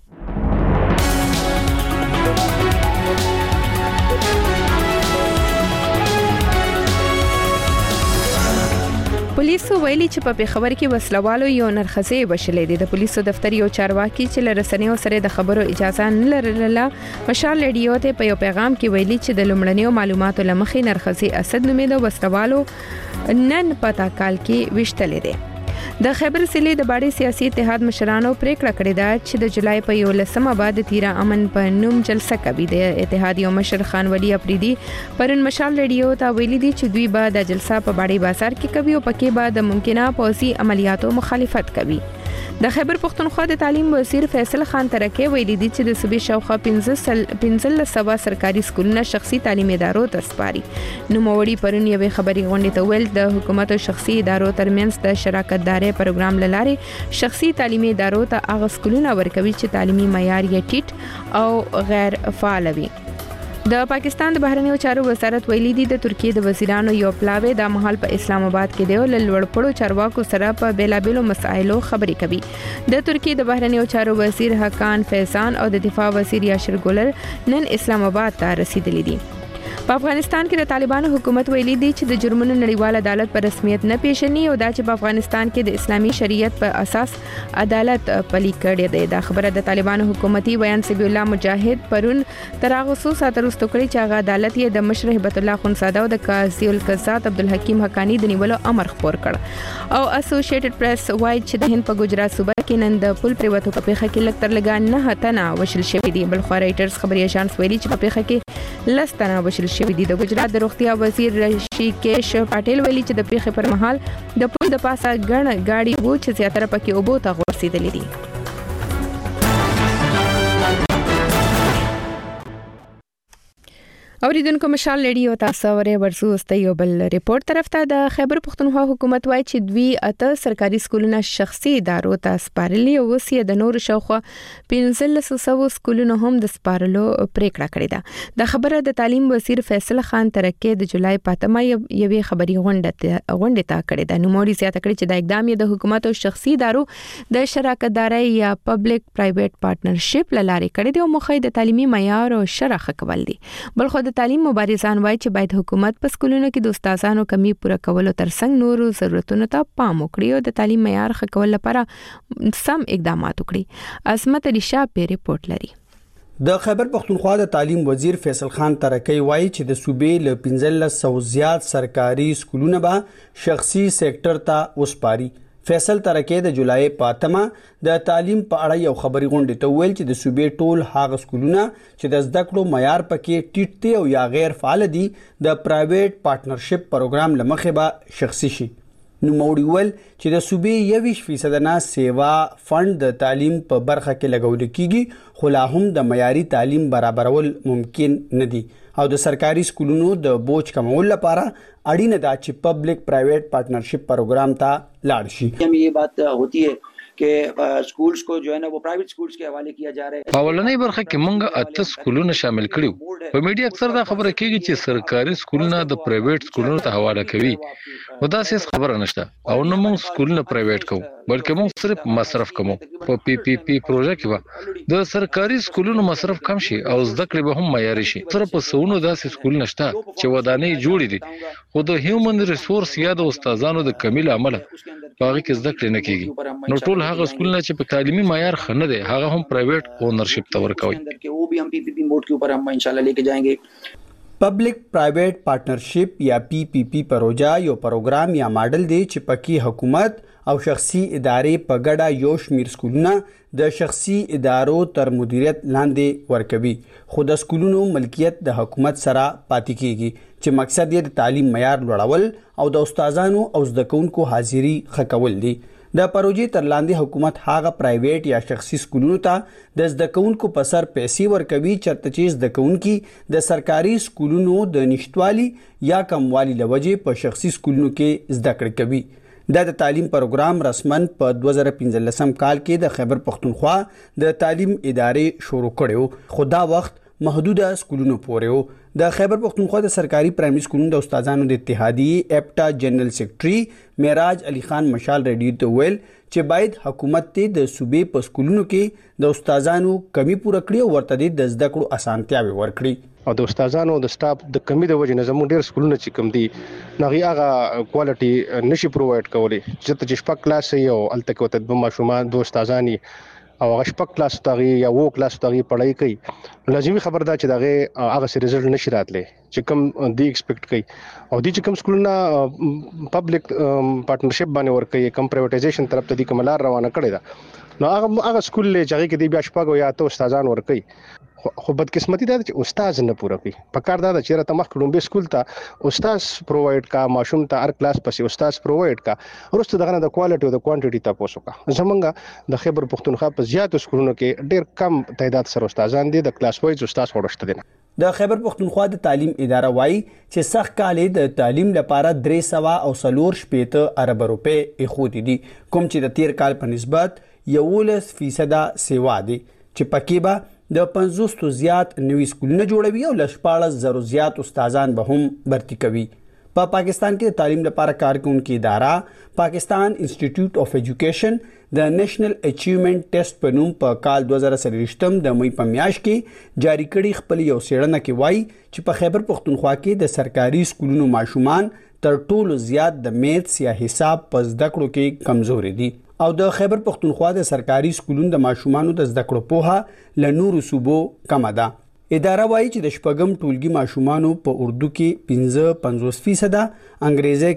پولیسو ویلي چې په پیښور کې وسلوالو یو نرخصې وشلې دي. د پولیسو دفتر یو چارواکي چې لرسنیو سره د خبرو اجازه نه لرله مشال ریډیو ته په یو پیغام کې ویلي چې د لومړنیو معلوماتو لمخې نرخصې اسد نومې د وسلوالو نن پتا کال کې وشتلې ده. د خیبر ضلع د باډي سیاسي اتحاد مشرانو پریکړه کړې ده چې د جولای په 11 بعد تیرا امن په نوم جلسه کوي. د اتحاد یو مشر خان ولی افریدي پرون مشال ریډیو ته ویلي دي چې دوی به د جلسه په باډي بازار کې کوي او پکې به د ممکنه پوځي عملیاتو مخالفت کوي. د خیبر پختونخوا د تعلیم وزیر فیصل خان ترکه ویلي دي چې د صوبې شاوخوا 15 سرکاري سکولونه شخصي تعلیمي ادارو ته سپاري. نوموړي پرون یوې خبري غونډې ته ویل د حکومت او شخصي ادارو ترمنځ د شراکت داري پروګرام لاره شخصي تعلیمي ادارو ته هغه سکولونه ورکوي چې تعلیمي معیار یې ټیټ او غیر فعال وي. د پاکستان د بهرنیو چارو وزارت ویلي دي د ترکیه د وزیرانو یو پلاوی د محل په اسلام آباد کې دی او لوړپړو چارواکو سره په بیلابېلو مسایلو خبرې کوي. د ترکیه د بهرنیو چارو وزیر حکان فیضان او د دفاع وزیر یاشر ګولر نن اسلام آباد ته رسیدلي دي. په افغانستان کې د طالبانو حکومت ویلي دی چې د جرمونو نړیوال عدالت په رسمیت نه پیژني او دا چې په افغانستان کې د اسلامي شریعت په اساس عدالت پلي کړی دی. دا خبره د طالبانو حکومتي بیان سبی الله مجاهد پرون تر هغه څو ساعته وروسته کړې چې هغه عدالت یې د مشر هبت الله خونساده او د قاضي القضات عبدالحکیم حقانی د نیولو امر خپور کړ. او اسوسییټډ پریس وایي چې د هند په ګجرات صوبه کې نن د پل پریوتو په پیښه کې لکتر لګا نه تنه وشل شوی دی. بل خو رائټرز خبري اژانس ویلي چې په پیښه کې لستنه وشل شوی دی. د ګجرات د روغتیا وزیر رشیکیش پټیل ویلي چې د پیښې پر مهال د پل د پاسه ګڼ گاډي وو چې زیاتره پکې اوبو ته غورځېدلې دي. اوریدونکو مشال ریډیو تاسو ورې ورسوسته یو بل ریپورت طرف ته د خیبر پختونخوا حکومت وایي چې دوی اته سرکاري سکولونه شخصي ادارو ته سپارلي او وسیه د نور شاوخوا 1500 سکولونو هم د سپارلو پریکړه کړې ده. د خبره د تعلیم وزیر فیصل خان ترکه د جولای په اتمه یوې خبري غونډه ته کړې ده. نو موري زیاته کړې چې د اقدام د حکومت او شخصي ادارو د شراکت داري یا پبلک پرایویټ پارټنرشپ لاري کړې دي او مخې د تعلیمي معیار او شرخ کول دي. بلخو د تعلیم مبارزان وایي چې باید حکومت په سکولونو کې د استادانو کمی پوره کولو ترڅنګ نورو ضرورتونو ته پام وکړي او د تعلیم معیار ښه کول لپاره سم اقدامات وکړي. عصمت علي شاه په ریپورت لري.
د خیبر پختونخوا د تعلیم وزیر فیصل خان ترکی وایي چې د صوبې له 1500 زیات سرکاري سکولونه به شخصي سېکټر ته وسپاري. فیصل ترکی د جولای په اتمه د تعلیم په اړه یو خبري غونډه ته ویل چې د صوبې ټول هغه سکولونه چې د زده کړو معیار پکې ټیټ دي او یا غیر فعال دي د پرایویټ پارټنرشپ پروګرام لمخې به شخصي شي. نو موړول چې د صوبې 20% نه سیوا فند د تعلیم په برخه کې لګول کیږي خو لا هم د معیاري تعلیم برابرول ممکن نه دي او د سرکاري سکولونو د بوج کمول لپاره اړینه ده چې پبلک پرایویٹ پارٹنرشپ پروگرام ته لاړ شي.
یہ بات ہوتی ہے کہ سکولز کو جو ہے نا وہ پرائیویٹ سکولز کے حوالے کیا جا رہا ہے.
اولنۍ برخه کې مونږ اته سکولونه شامل کړیو. په میډیا اکثر دا خبره کیږي چې سرکاري سکولونه د پرایویټ سکولونو ته حواله کوي. ودا سیس خبره نشته او نو مونږ سکولونه پرایویټ کوو بلکې مونږ صرف مصرف کوو. په پی پی پی پروژه کې د سرکاري سکولونو مصرف کم شي او زده کړې به هم معیاري شي. صرف په سونو داسې سکول نشته چې ودانۍ جوړې دي خو د هیومن ریسورس یا د استادانو د کمی له امله باغی کې زده کړې نه کیږي نو ټول هغه سکولونه چې په تعلیمي معیار خنه دي هغه هم پرایویټ اونرشپ ته ورکوي
वो भी हम PPP मोड के ऊपर हम इंशाल्लाह लेके जाएंगे।
پبلک پرایویټ پارټنرشپ یا PPP پروژه یو پروګرام یا ماډل دی چې پکې حکومت او شخصي ادارې په ګډه یو شمیر سکولونه د شخصي ادارو تر مدیریت لاندې ورکوي خو د سکولونو ملکیت د حکومت سره پاتې کیږي چې مقصد یې د تعلیم معیار لوړول او د استادانو او زده کوونکو حاضری ښه کول دي د پروژې تر لاندې حکومت هغه پرایویټ یا شخصي سکولونو ته د زده کوونکو په سر پیسې ورکوي چېرته چې زده کوونکي د سرکاري سکولونو د نشتوالي یا کموالي له وجې په شخصي سکولونو کې زده کړې کوي دا د تعلیم پروګرام رسمن په 2015 کال کې د خیبر پختونخوا د تعلیم ادارې شروع کړو خو دا وخت محدوده سکولونو پورې و د خیبر پختونخوا د سرکاري پرایمري سکولونو د استادانو د اتحادیې اپټا جنرال سیکرټري معراج علي خان مشال ریډیو ته ویل چې باید حکومت ته د صوبې په سکولونو کې د استادانو کمی پوره کړي او ورته د زده کړو اسانتیاوي ورکړي
او د استادانو د سټاف د کمی د وجې نه زموږ ډېر سکولونه چې کم دي نغي هغه کوالټي نشي پرووایډ کولی چې شپږ کلاس یو الته کې وته د ماشومان د استادانی او هغه شپږ کلاس تاغي یا وو کلاس تاغي پړای کوي لازمي خبر ده چې دغه هغه سي رزلټ نشي راتلی چې کوم دی ایکسپیکټ کوي او دی چې کوم سکولونه پبلک پارټنرشپ باندې ور کوي کوم پرایویټایزیشن طرف ته دی کوملار روانه کړي ده نو هغه سکول له چې کې دی بیا شپږ یا ته استادان ور کوي خو بدقسمتي ده چې استاد نه پوره کوي په کار دا چې راته مخ کړم به سکول ته استاد پرووایډ کا ماشوم ته هر کلاس پسې استاد پرووایډ کا ورسته دغه د کوالټي او د کوانټیټي تاسو کا زمونږ د خیبر پختونخوا په زیاتو سکولونو کې ډېر کم تعداد سره استادان دي د کلاس وایز استاد ورشته دي
د خیبر پختونخوا د تعلیم اداره وایي چې سخت کالې د تعلیم لپاره 340 ارب روپے اخودي دي کوم چې د تیر کال په نسبت 11% سیوا دي چې پکې به د 50 زیات نوي سکولونه جوړوي او ل 14,000 زیات استادان به هم برتي کوي په پاکستان کې د تعلیم لپاره کارکونکو اداره پاکستان انسټیټیوټ اف ایجوکیشن د نېشنل اچیومنت ټیسټ په نوم په کال 2023 د مې په میاشت کې جاری کړي خپل یو څېړنه کې وایي چې په خیبر پختونخوا کې د سرکاري سکولونو ماشومان تر ټولو زیات د میتھس یا حساب په زده کړو کې کمزوري دي او د خیبر پختونخوا د سرکاري سکولونو د ماشومانو د زده کړو پوهه له نورو صوبو کمه ده اداره وایي چې د شپږم ټولګي ماشومانو په اردو کې 55% انګریزي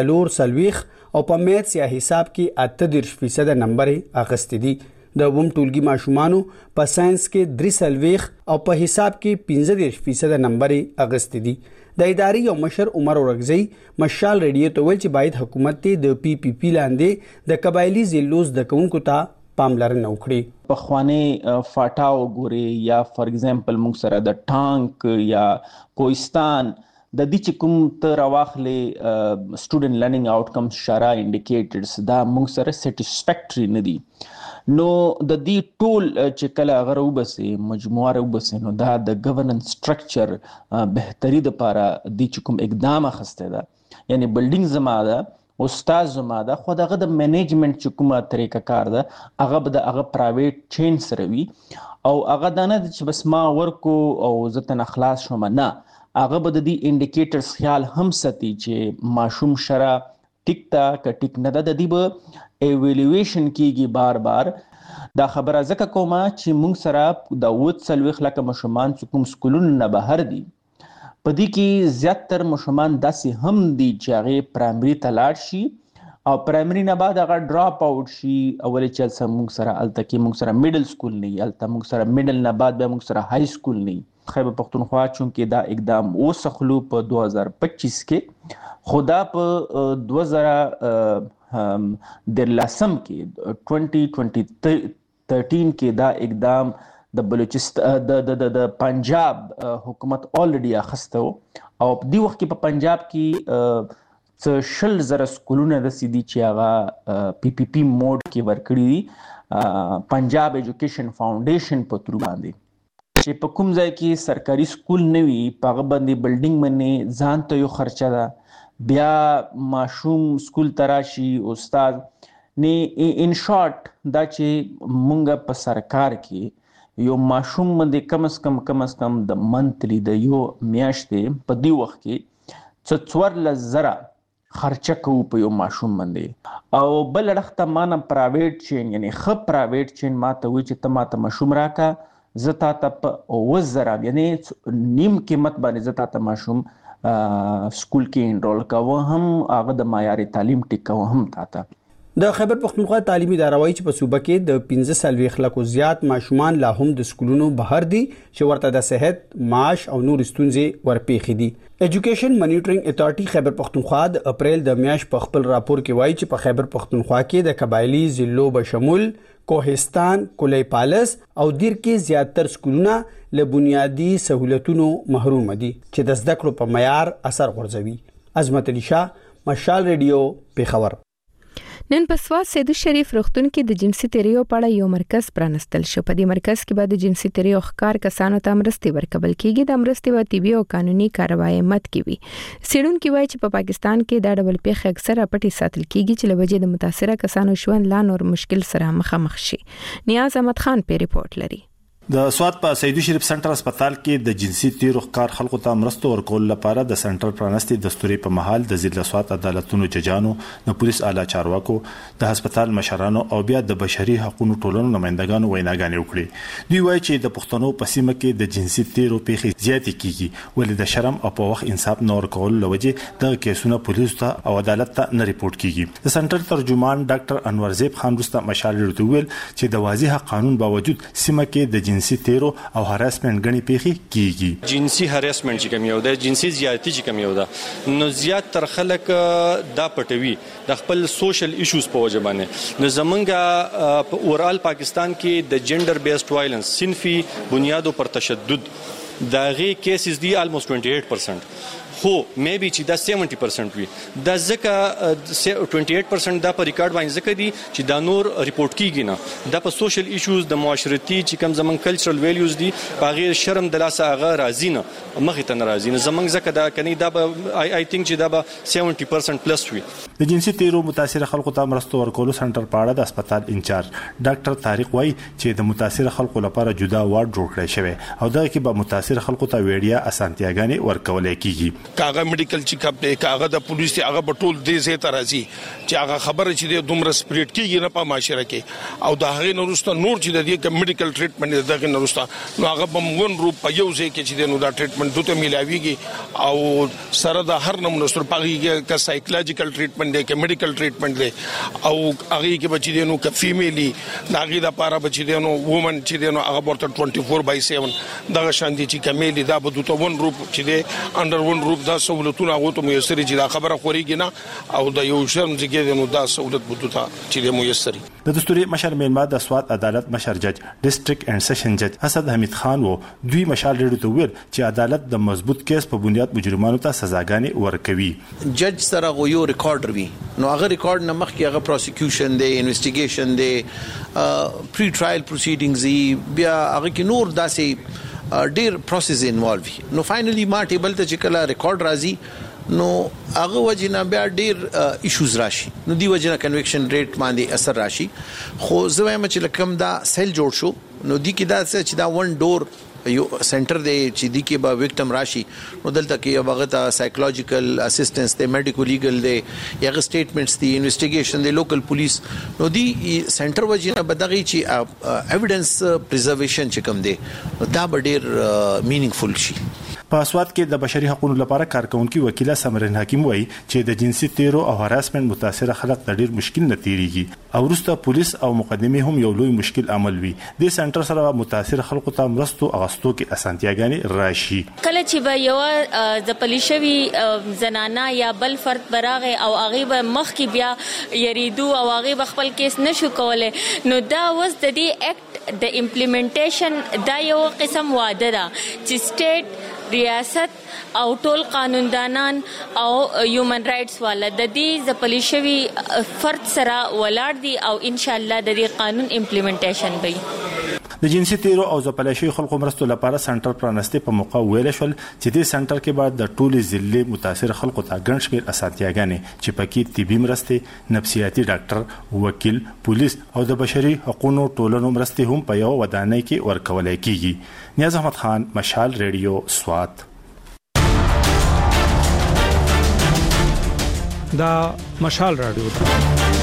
کې 40% او په میتھس یا حساب کې 38% نمبر اخیستي دي د ووم ټولګي ماشومانو په ساينس کې 43 او په حساب کې 15% نمبر اخیستي دي د ادارې یو مشر عمر اورغزی مشال ریډیو ته ویل چې باید حکومت ته د PPP لاندې د قبایلی ضلعو زده کوونکو ته پاملرنه وکړي
په خوانه فاټاو ګوري یا فار ایگزامپل موږ سره د ټانک یا کوهستان د دې چې کوم تر واخلې سټوډنټ لرنینګ آوټکمز شارا انډیکیټرز دا موږ سره سټیسفیکټری نه دي نو د دې ټول چې کله غره وبسې مجموعه وبسې نو دا د گورننس سټرکچر بهتري د لپاره د چې کوم اقدام اخسته ده یعنی بلډینګ زما ده استاد زما ده خو دغه د منیجمنت چې کومه طریقه کار ده هغه به د هغه پرایویټ چین سره وي او هغه دا نه چې بس ما ورکو او زه نه خلاص شوم نه هغه به د دې انډیکیټرز خیال هم ساتي چې ماشوم شرا ټیک تا ک ټیک نه ده د دې به ایوالویشن کیږي بار بار دا خبره ځکه کومه چې موږ سره د 40 لکه ماشومان چې کوم سکولونو نه بهر دي په دې کې زیاتره ماشومان داسې هم دي چې هغه پرایمري ته لاړ شي او پرایمري نه بعد هغه ډراپ اوټ شي اول چې موږ سره الته کې موږ سره میډل سکول نه الته موږ سره میډل نه بعد به موږ سره های سکول نه خیبر پختونخوا چونکې دا اقدام وسخلو په 2025 کې خدا په 2013 کې 2013 کې دا اقدام د بلوچستان د پنجاب حکومت الریډي اخستو او په دې وخت کې په پنجاب کې 100,000 سکولونه د سیدي چې هغه PPP موډ کې ورکړي دي پنجاب ایجوکیشن فاونډیشن په تور باندې چې په کوم ځای کې سرکاري سکول نه وي په هغه باندې بلډینګ باندې ځان ته یو خرچه ده بیا ماشوم سکول تراشي استاد نه ان شارټ دا چې مونږ په سرکار کې یو ماشوم باندې کم از کم د منتلی د یو میاشتې په دی وخت کې 14,000 خرچه کوو په یو ماشوم باندې. او بل اړخ ته مانه پرایویټ چین یعنی ښه پرایویټ چین ماته وایي چې ته ماته ماشوم راکه، زه تا ته په 20,000 یعنی نیم قیمت باندې زه تا ته ماشوم سکول کې انرول کوه، هم هغه د معیاري تعلیم ټیکوه هم تا ته.
د خیبر پختونخوا تعلیمي اداره وایي چې په صوبه کې د 15 لکو زیات ماشومان لا هم د سکولونو بهر دي چې ورته د صحت، معاش او نور ستونزې ورپېښې دي. ایجوکیشن مانیټرینګ اتارټي خیبر پختونخوا د اپریل د میاشت په خپل راپور کې وایي چې په خیبر پختونخوا کې د قبایلی ضلعو بشمول کوهستان، کلی پالس او دیر کې زیاتر سکولونه له بنیادی سہولتونو محروم دي چې د زده کړو په معیار اثر غورځوي. عظمت علي شاه، مشال ریډیو، پیښور.
نن په سواد سید شریف روغتون کې د جنسي تیریو په اړه یو مرکز پرانستل شو. په دې مرکز کې به د جنسي تیریو ښکار کسانو ته مرستې ورکول کیږي. د مرستې په طبي او قانوني کاروایی مت کې وي. څېړونکي وایي چې په پاکستان کې دا ډول پیښې اکثره پټې ساتل کیږي چې له وجې د متاثره کسانو ژوند لا نور مشکل سره مخامخ شي. نیاز احمد خان په ریپورت لري.
د سواد په سید شریف سنټر هسپتال کې د جنسي تیرو ښکار خلکو ته مرستو ورکول لپاره د سنټر پرانستي دستوري په محل د ضلع سواد عدالتونو ججانو، د پولیس اعلی چارواکو، د هسپتال مشرانو او بیا د بشري حقوقو ټولنو نمائندګانو ویناګانې وکړي. دوی وایي چې د پښتنو په سیمه کې د جنسي تیرو پیښې زیاتې کیږي، ولې د شرم او په وخت انصاف نه ورکول لوجې د کیسونو پولیس ته او عدالت ته نه ریپورت کیږي. د سنټر ترجمان ډاکټر انور زیب خان رستا مشال ورته ویل چې د واضح قانون باوجود سیمه کې د جنسي تیرو او هراسمنت غني پیښې کیږي.
جنسي هراسمنت چې کوم یو د جنسي زیاتې چې کوم یو ده نو زیات تر خلک دا پټوي د خپل سوشل ایشوز په وجه باندې. نو زمونږ په اورال پاکستان کې د جندر بیسډ وایلنس صنفي بنیادو پر تشدد داغه کیسز دی almost 28%. خو مې بي چې دا 70% وي. دا ځکه 28% دا په ریکارډ باندې ځکه دي چې دا نور ریپورت کیږي نه. دا په سوشل ایشوز د معاشرتي چې کوم زمون کلچرل ویلیوز دي په غیر شرم د لاسه هغه راځي نه مخې ته نه راځي نه زمون ځکه دا کني دا به آی تھنک چې دا به 70% پلس وي.
د جنسي تیرو متاثر خلکو ته مرستو ورکول سنټر په اړه د هسپتال انچارج ډاکټر طارق وایي چې د متاثر خلکو لپاره جدا وارډ جوړ کړی شوی او دا کې به متاثر خلکو ته ویډیا اسانتیاګانې ورکول کیږي.
کاغه میډیکل چیک اپ دی، کاغه د پولیس دی، هغه په ټول دې زه ته راځي چې هغه خبره چې د دومره سپریټ کیږي نه په معاشره کې او د هغه نورسته نور چې د دې میډیکل ټریټمنټ دغه نورسته نو هغه بمون روپ په یو ځای کې چې د نو دا ټریټمنټ دوته ملاويږي او سره د هر نمونه سره پغیږي ک سایکولوژیکل ټریټمنټ دی ک میډیکل ټریټمنټ دی او هغه کې بچی دی نو ک فیمیلی داغه د پاره بچی دی نو وومن چې دی نو هغه ورته 24/7 دغه شان دي چې کمیلی دا به دوته ون روپ چې دی انډر ون روپ دا سہولتونه هغه ته میسري چې دا خبره خوريږي نه او د یو شرم ځګې نو دا سہولت بوته چې د میسري.
د دستوري مشر میلمه د سواد عدالت مشر جج ډیسټریکټ اینڈ سیشن جج اسد حمید خان وو دوی مشال ریډو ته ویل چې عدالت د مضبوط کیس په بنیاد مجرمانو ته سزاګانې ورکوي.
جج سره یو ریکارډر وی نو هغه ریکارډ نه مخکې هغه پروسیکیوشن دی، انویسټیګیشن دی، پری ټرایل پروسیډینګز بیا هغه کې نور داسې ډیر پروسس انوالو نو فائنلی ما ټیبل ته چې کله ریکارډ راځي نو هغه وجنه بیا ډیر ایشوز راشي نو دی وجنه کنویکشن ریټ باندې اثر راشي. خو زه وایم چې لکم دا سیل جوړ شو نو دی کې دا چې دا ون ډور یو سنټر دی چې دی کې به وکټم راشي نو دلته کې هغه ته سایکولوژیکل اسسټنس دی، میډیکو لیګل دی، یغه سټیټمنټس دی، انویسټیګیشن دی، لوکل پولیس نو دی سنټر وجنه بدغی چې ایویډنس پریزرویشن چې کوم دی دا به ډیر مینینګفل شي.
په اسواد کې د بشري حقوقو لپاره کارکونکو وکیله سمرن حکیم وایي چې د جنسي تیرو او هراسمنت متاثر خلک د ډیر مشکل نه تیریږي او وروسته پولیس او مقدمه هم یو لوی مشکل عمل وي. د سنټر سره متاثر خلکو ته مرستو اغستو کې اسانتیاګانې راشي.
کله چې به یو د پلیشوي زنانه یا بل فرد براغه او هغه به مخ کې بیا یریدو او هغه خپل کیس نشو کولای نو دا وس د دې اکټ د امپلیمنټیشن دا یو قسم وعده ده چې سټیټ ریاست او ټول قانوندانان او هیومن رائټس والا د دې ځپلی شوی فرد سره ولاړ دي او ان شاء الله د دې قانون امپلیمنټیشن وي.
د جنسي تیرو او ځپلی شوی خلکو مرستو لپاره سنټر پرانستي په موقع ویل شول چې دې سنټر کې بعد د ټولي ضلع متاثر خلکو ته ګڼ شمېر اسانتیاګانې چې پکې طبي مرستې، نفسیاتي ډاکټر، وکیل، پولیس او د بشري حقوقو ټولنو مرستې هم په یو ودانۍ کې ورکول کیږي. نیاز احمد خان، مشال ریډیو، سوات.
دا مشال رادیو ده.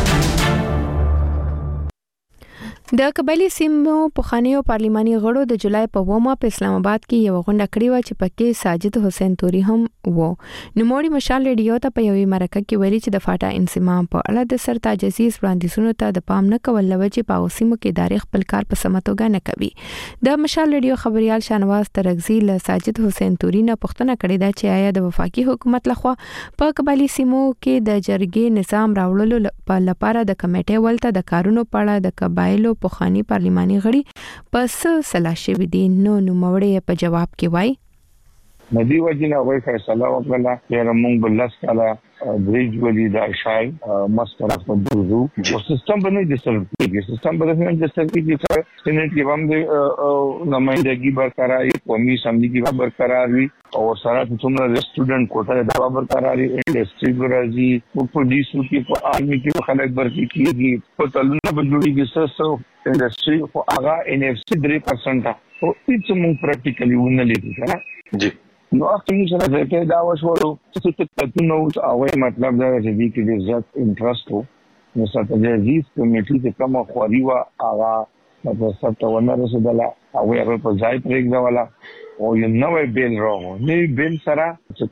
د قبایلی سیمو پخوانیو پارلماني غړو د جولای په 9 په اسلام آباد کې یو غونډه کړې و چې پکې ساجد حسین توري هم وو. نوموړي مشال ریډیو ته په یوې مرکه کې ویلي چې د فاټا انضمام په اړه د سرتاج عزیز وړاندیزونو ته د پام نه کول لوجه په اوسمو کې ادارې خپل کار په سمتوګه نه کوي. د مشال ریډیو خبريال شانواز ترغزی له ساجد حسین توري نه پوښتنه کړې ده چې آیا د وفاقي حکومت لخوا په قبایلی سیمو کې د جرګې نظام راوړلو لپاره د کمیټې ولته د کارونو په اړه د قبایلو پخوانی پارلماني غړي پس سلا شوی دي. نو نوموړي په جواب کې وایي
ندی وجنه وای فیصله وکړه چې موږ بلس کاله بریج ولې دا شای مستر په دوزو او سیستم باندې د سرټیفیکیټ سیستم باندې د سرټیفیکیټ سینټ کې باندې نمائندګي برقرار وي قومي سمندي کې برقرار وي او سره څومره سټوډنټ کوټه د برقرار وي انډستری برازي په دې سو کې په آرمي کې خلک برتي کیږي په تلونه بجوړي سسو انډستری خو هغه ان اف سی 3% او هیڅ موږ پریکټیکلی ونه لیدل نه جی نو اخر سره زه دا وشورو چې تاسو نو او مطلب دا چې دې کې د زیات انټرست وو نو ساتل عزیز کمیټې ته کومه خوري وا هغه مطلب سره ونه رسیدله او هغه په ځای پرېږده ولا او یو نوې بیل راغو نوې بیل سره چې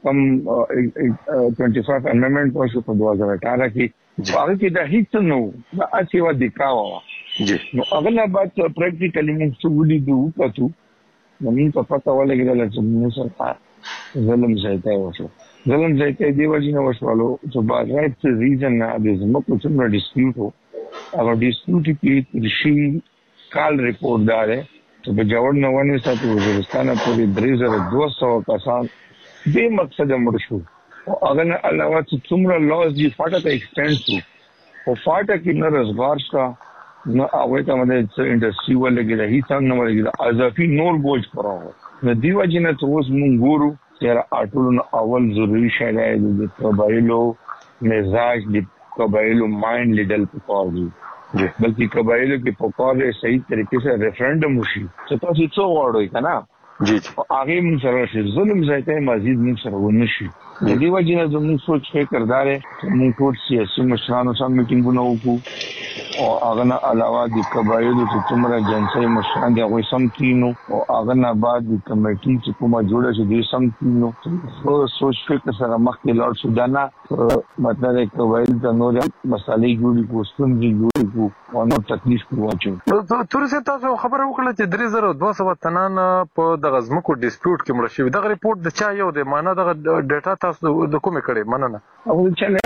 کوم 25 امندمنت وشو په 2018 کې هغه کې د هیڅ نو دا اسی و دکاو جی نو هغه بعد پریکټیکلی موږ سولې دوه پاتو نو موږ په پتا ولګیدل چې موږ سره ظلم ځای وشو ظلم ځای دی وجنه وشوالو چې بعد راځي ریزن د زموږ څومره ډیسپیوټ او ډیسپیوټ کې د شي کال ریپورت دار چې په جوړ نه ونه ساتي وزیرستان پورې 3200 کسان به مقصد مړ شو او هغه نه علاوه چې څومره لاس دی فاټه ته ایکسټند شو او فاټه کې نه روزګار شته نو هغه ته باندې انډستری ولګي د هیڅ نه ولګي د اضافي نور بوج پراو نو دیو جن ته اوس مونږ ګورو چې اټولو اول ضروری شی دی د قبایلو مزاج د قبایلو مایند لیدل پکار دی بلکې قبایلو کې پکار صحیح طریقې سره ریفرندم وشي چې تاسو څو وړوي کنه جی هغه موږ سره شي ظلم ځایته مزید موږ سره ونشي د دې وجه نه زموږ سوچ فکر دار موږ ټول سیاسي مشرانو سره میټینګونه وکړو او هغه نه علاوه د قبایلو چې څومره جنسي مشران دي هغه سم کینو او هغه نه بعد د کمیټې چې کومه جوړه شي د سم کینو او سوچ فکر سره مخکې لاړ شو دا نه مطلب قبایل د نور مسالې جوړې کوستون دي جوړې کو او نو تکلیف کوواچو
تورسه تاسو خبره وکړه چې 3200 تنان په د غزمکو ډیسپیوټ کې مړ شوی دغه ریپورت د چا یو د معنا دغه ډیټا تاسو د کومه کړي مننه
او چې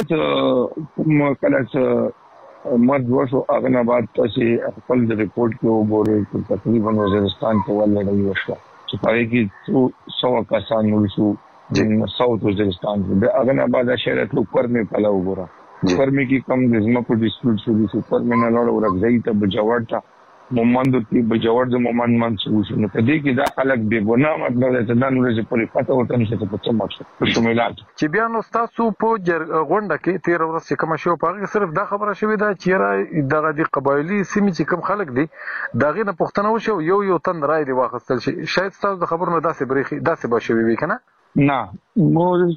نه کله چې مرد وشو هغه نه بعد چې خپل د ریپورت کې وګورئ تقریبا وزیرستان ته ولړی وشو چې پاره کې 100 کسان ورسو د ساوث وزیرستان کې هغه نه بعد شهر ته پر می پلا وګورا پر می کې کم د زمکو ډیسپیوټ شو د سپر می نه لور ورغځي ته بجوړ ته مومند کې بجوړ د مومند من شو نو په دې کې دا خلک به ګناه مطلب چې دا نور چې پرې پته وته نشته په څه مقصد په شمولات
چې بیا نو تاسو په غونډه کې 13 ورځې کوم شو په صرف دا خبره شوې ده چې دغه د قبایلی سیمې چې کوم خلک دي داغه نه پښتنه وشو یو تن راي دی واخستل شي شاید تاسو د خبرونو داسې بریخي داسې به شوي وي کنه
نه مو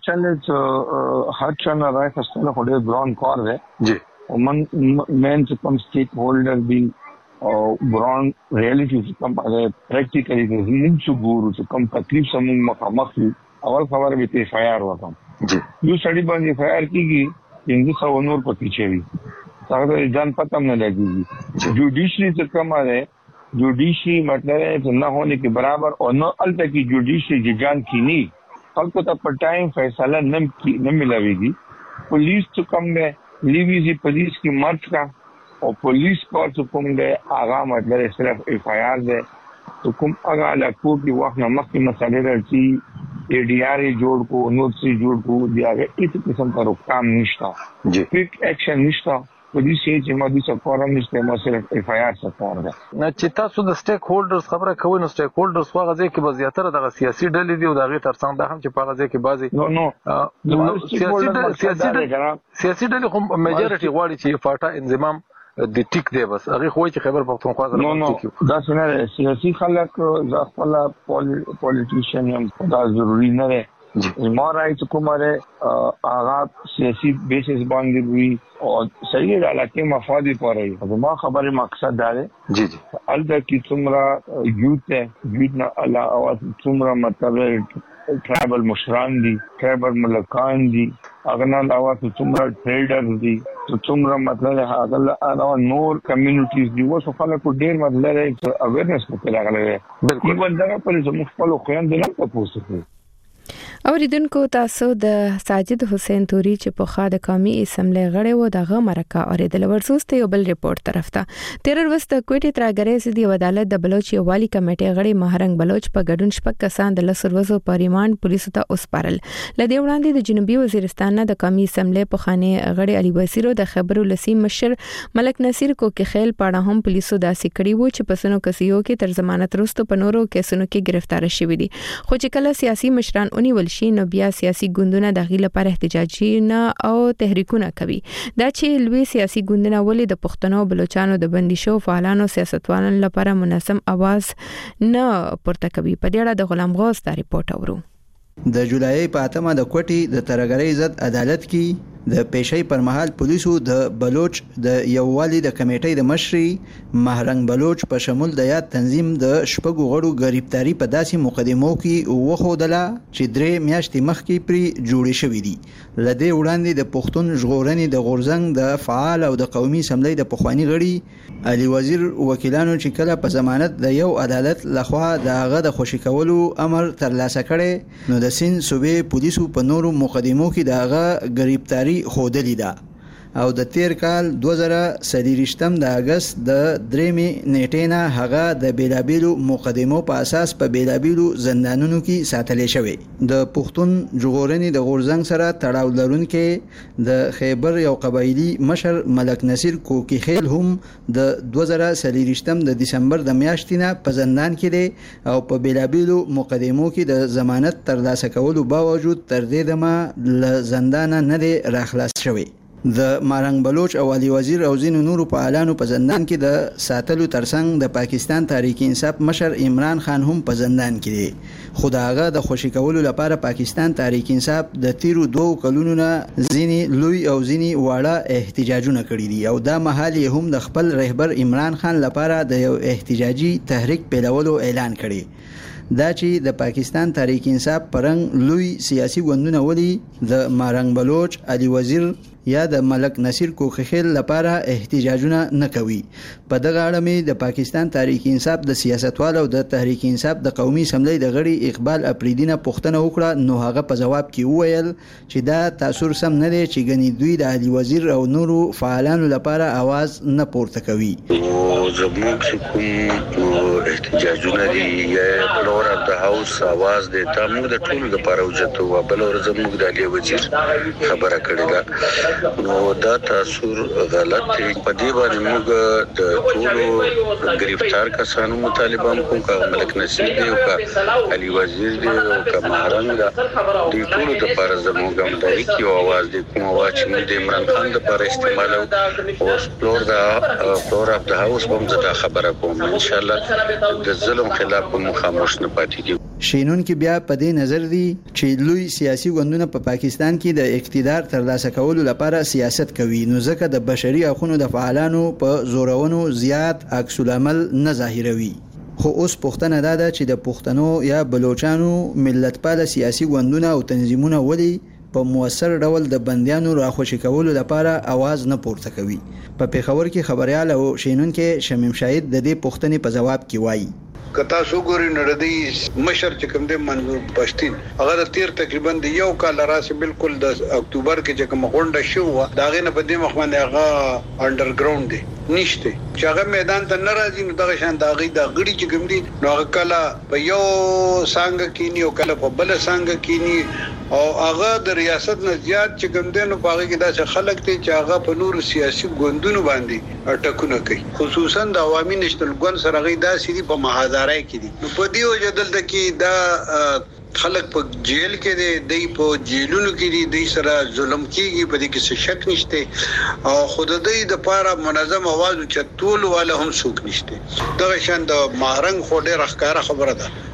چې هر چا نه راي خستل خو ډېر ګران کار دی جی او من چې کوم سټیک هولډر دی او بران ریالټي چې کوم هغه پریکټیکلی د زموږ څو ګورو چې کوم تکلیف سمون مخامخ اول خبره به ته فایر وکم جی یو سړی باندې فایر کیږي څنګه څو نور پکې چوي هغه ځان پته نه لګي جوډیشری څه کوم ہے جوډیشری مطلب ہے چې نه ہونے کے برابر اور نو الته کی جوډیشری جان کی نی خلکو ته په ټایم فیصله نه ملاويږي پولیس څه کوم ہے لیویزی پولیس کی مرچ کا او پولیس کار څه کوم دی هغه مطلب صرف اف آی آر دی ته کوم هغه علاقو کې وخت نه مخکې مسالې راځي ای ډی آر جوړ کو نوټ سی جوړ کو دی هغه هیڅ قسم کا روکام نشته جی کویک ایکشن نشته پولیس چې ما د سفارم نشته ما صرف اف آی آر سفار ده
نه چې تاسو د سټیک هولډرز خبره کوئ نو سټیک هولډرز خو غځي کې بزیاتره د سیاسي ډلې دي او دغه ترڅنګ د هم چې په غځي کې بازي سیاسي ډلې خو میجورټي غواړي چې فاټا انضمام د ټیک دی بس هغه خو چې خبر پښتونخوا سره
نو دا څنګه سیاسي خلک ځخپل پولیټیشن هم دا ضروری نه دی زما رائے کومره هغه سیاسي بیسس باندې وي او صحیح د علاقې مفاد لپاره زما خبره مقصد دا دی البته چې څومره یوت نه علاوه څومره مطلب ټرایبل مشران دي ټرایبل ملکان دي هغه نه علاوه څومره ټریډر دي څومره مطلب هغه علاوه نور کمیونټیز دي وسو خلکو ډیر مطلب اویرنس په راغله بالکل دا په زموږ خپل خويند نه تاسو کوي
اوریدونکو تاسو د ساجد حسین توري چې په خاده قومي اسمبلی غړی و دغه مرکه اوریدل ورسوسته یو بل ریپورت طرف ته 13 ورځې کوټي ترګرې سدي عدالت د بلوچ والی کمیټې غړي مهرنګ بلوچ په ګډون شپږ کسان د لسروزو پریمان پولیسو ته اوسپارل لدې وړاندې د جنوبي وزیرستان نه د قومي اسمبلی په خانه غړي علي وزیرو د خبرو لسیم مشر ملک نصیر کوکخیل پاړه هم پولیسو داسې کړي وو چې پسونو کسيو کې تر ضمانت وروسته په نورو کیسونو کې گرفتار شوی دي خو چې کله سیاسي مشران اونې شي نو بیا سیاسي ګوندونه د غیله پر احتجاجي نه او تحریکونه کوي دا چې لوی سیاسي ګوندونه ولې د پښتنو بلوچستانو د بندیشو فعالانو سیاستوالو لپاره مناسب आवाज نه پورته کوي په دې اړه د غلام غوث دا ریپورت اورو
د جولای په اتمه د کوټي د ترګرۍ ضد عدالت کې د پیشي پر مهال پولیسو د بلوچ د یووالي د کمیټې د مشري مهرنګ بلوچ په شمول د یاد تنظیم د شپږو غړو گرفتاری په داسې مقدمو کې وخودله چې درې میاشتې مخکې پری جوړې شوې دي لدې وړاندې د پښتون ژغورنې د غورزنګ د فعال او د قومي اسمبلی د پخوانی غړي علي وزیر وکیلانو چې کله په ضمانت د یو عدالت لخوا د هغه د خوشی کولو امر ترلاسه کړي نو د سین صوبې پولیسو په نورو مقدمو کې د هغه گرفتاری خودلی ده او د تیر کال 2023 د اگست د 3 نیټې نه هغه د بیلابیلو مقدمو په اساس په بیلابیلو زندانونو کې ساتل شوی د پښتون ژغورنې د غورزنګ سره تړاو لرونکي د خیبر یو قبایلی مشر ملک نصیر کوکخیل هم د 2023 د دسمبر د میاشتې نه په زندان کې دی او په بیلابیلو مقدمو کې د ضمانت ترلاسه کولو باوجود تر دې دمه له زندان نه دی راخلاص شوی د مهرنګ بلوچ او علي وزیر او ځینو نورو فعالانو په زندان کې د ساتلو ترڅنګ د پاکستان تحریک انصاف مشر عمران خان هم په زندان کې دی خو داغه د خوشی کولو لپاره پاکستان تحریک انصاف د تیرو 2 کلونو نه ځینی لوی او ځینی واړه احتجاجونه کړي دي او دا مهال هم د خپل رهبر عمران خان لپاره د یو احتجاجي تحریک پیلولو اعلان کړي دا چې د پاکستان تحریک انصاف پرنګ لوی سیاسي ګوندونه ولي د مهرنګ بلوچ علي وزیر یا د ملک نصیر کوکخیل لپاره احتجاجونه نه کوي په دغه اړه مې د پاکستان تحریک انصاف د سیاستوالو د تحریک انصاف د قومي اسمبلی د غړي اقبال اپریدینه پوښتنه وکړه نو هغه په جواب کې وویل چې دا تاثیر سم نه دی چې غني دوی د علي وزیر او نورو فعالانو لپاره आवाज نه پورته کوي
زموږ کوم احتجاجونه دي یا فلور اف د هاوس आवाज دی تاسو د ټولو لپاره وجته و بل ور زموږ د علي وزیر خبره کړې ده نو دا تاثیر غلط دی په دې باندې موږ د ټولو گرفتار کسانو مطالبه کوم کا ملک نصیر دی او کا علي وزیر دی او کا مهرنګ دی ټولو لپاره زموږ همداري کی आवाज دی کوم आवाज چې موږ د عمران خان لپاره استعمالو او فلور اف د هاوس هم زه خبره کوم ان شاء الله د ظلم خلاف به خاموش نه پاتې کیږو
شینون کې بیا په دې نظر دی چې لوی سیاسي ګوندونه په پاکستان کې د اقتدار ترلاسه کولو لپاره سیاست کوي نو ځکه د بشري حقوقو د فعالانو په زورونو زیات عکس العمل نه ظاهروي خو اوس پښتنه دا ده چې د پښتنو یا بلوچستانو ملتپال سیاسي ګوندونه او تنظیمونه ولي په موثر ډول د بندیانو راخوشي کولو لپاره आवाज نه پورته کوي په پیښور کې خبريال او شینون کې شمیم شاهد د دې پښتنې په جواب کې وایي
کتا سو ګوري نړدي مشر چې کوم د منظور پښتين هغه تیر تقریبا د یو کال راځي بالکل د اکتوبر کې چې کوم غونډه شو دا غي نه په دې مخ باندې هغه انډرګراوند دی نشته چې هغه میدان ته ناراضي نو دغه شان دا غي د غړي چې کوم دي نو هغه کله په یو څنګه کینی او کله په بل څنګه کینی او هغه د ریاست نه زیات چې کوم دي نو پاره کې دا خلک ته چې هغه په نور سیاسي ګوندونو باندې اٹکونه کوي خصوصا د عوامي نشټل ګوند سره غي دا سړي په محاضره کې دي نو په دې وجه دلته کې دا خلک په جیل کې دي په جیلونو کې دي سره ظلم کیږي په دې کې څه شک نشته او خود دې د پاره منظم आवाज چتول والا هم څوک نشته دغه شان د مهرنګ خو ډېر ښکارا خبره ده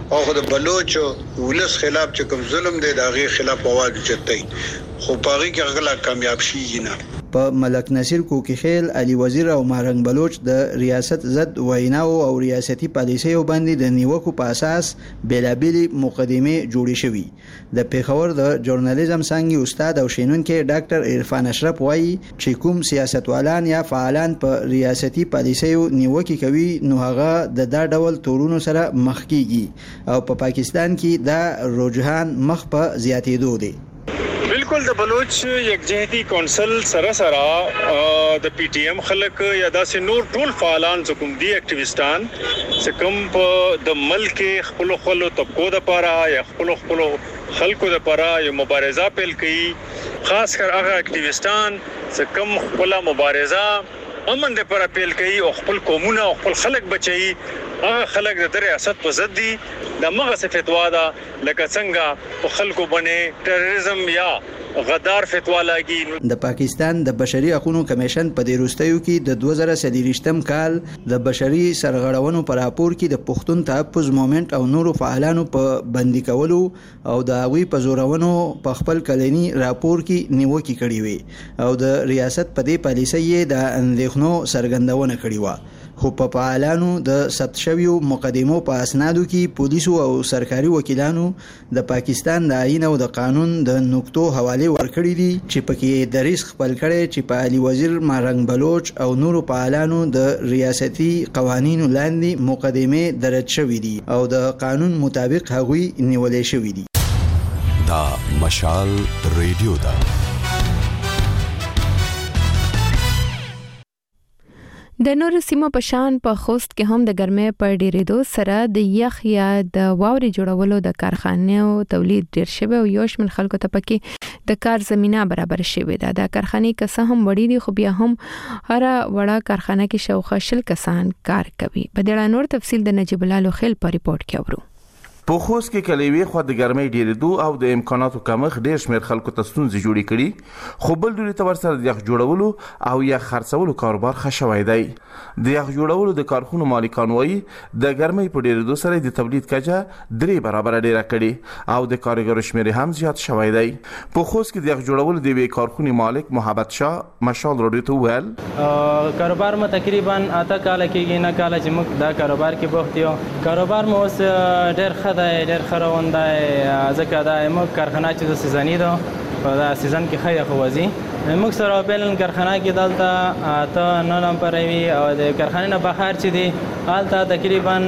او د بلوچ ولس خلاف چې کوم ظلم دی دا غي خلاف आवाज چتای خو پاغي کې غلا کامیاب شي نه.
په ملک نصیر کوکیخیل علي وزیر او مارنګ بلوچ د ریاست ضد ویناو او ریاستي پالیسیو باندې د نیوکو په اساس بیلابېلې مقدمې جوړې شوې. د پیښور د ژورنالیزم څانګې استاد او شینونکي ډاکټر عرفان اشرف وایي چې کوم سیاستوالان یا فعالان په ریاستي پالیسیو نیوکې کوي نو هغه د دا ډول تورونو سره مخ کیږي او په پاکستان کې دا رجحان مخ په زیاتېدو دی.
بالکل د بلوچ یکجهتي کونسل سره د پی ټی ایم خلک یا داسې نور ټول فعالان کوم دي اکټیویستان چې کوم په د ملک خپل طبقو د لپاره یا خپل خلکو د لپاره یو مبارزه پیل کړي خاص کر هغه اکټیویستان چې کوم خپل مبارزه امن د لپاره پیل کړي او خپل قومونه او خپل خلک بچي هغه خلک د ریاست په ضد دي د مغه فتوا ده لکه څنګه په خلکو باندې ټیرریزم یا غدار فتوا لاګي.
د پاکستان د بشري حقوقو کمیشن په دې وروستیو کې د 2023م کال د بشري سرغړونو پر راپور کې د پښتون تحفظ مومنت او نورو فعالانو په بندي کولو او د هغوی په زورونو په خپل کلنی راپور کې نیوکې کړې وي او د ریاست په دې پالیسۍ د اندېښنو څرګندونه کړې و. خو په فعالانو د ثبت شویو مقدمو په اسنادو کې پولیسو او سرکاري وکیلانو د پاکستان د آئین او د قانون د نقطو حواله ورکړي دي چې پکې د ریسک خپل کړي چې په علي وزیر مارنګ بلوچ او نورو فعالانو د ریاستي قوانینو لاندې مقدمه درج شوې دي او د قانون مطابق هغوی نیولې شوې دي.
دا مشال ریډیو دا
د نورو سیمو په شان په خوست کې هم د ګرمۍ په ډیرېدو سره د یخ یا د واورې جوړولو د کارخانو تولید ډیر شوی او یو شمېر خلکو ته پکې د کار زمينه برابر شوې ده. د کارخانې کسه هم وړي دي خو بیا هم هر وړه کارخانه کې شاوخوا 10 کسان کار کوي. په دې اړه نور تفصیل د نجیب الله لوخیل په ریپورت کې اورو.
په خوست کې کلیوي خو د ګرمۍ ډیرېدو او د امکاناتو کمښت ډیر شمېر خلکو ته ستونزې جوړې کړي خو بل ډول ته ورسره د یخ جوړولو او یا خرڅولو کاروبار خښوي دی. د یخ جوړولو د کارخونو مالکان وایي د ګرمۍ په ډیرېدو سره د تولید کچه 3 برابر ډیره کړي او د کارګرو شمېر هم زیات شوی دی. په خوست کې د یخ جوړولو د وی کارخونې مالک محبت شاه مشال رادیو ته ویل
کاروبار مو تقریبا 8 کال کېږي نه کال چې موږ دا کاروبار کې بوخت یو. کاروبار مو اوس ډیر ډیر خروان دی ځکه دا موږ کارخانه چې د سیزنی ده په دا سیزن کې خیه خوازي موږ سره بیلن کارخانه کې دلته ته نه لمپروي او د کارخانې نه بهر چې دی حالته تقریبا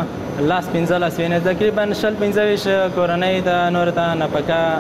لاس 15 وینه تقریبا 15 کورنۍ د نور ته نه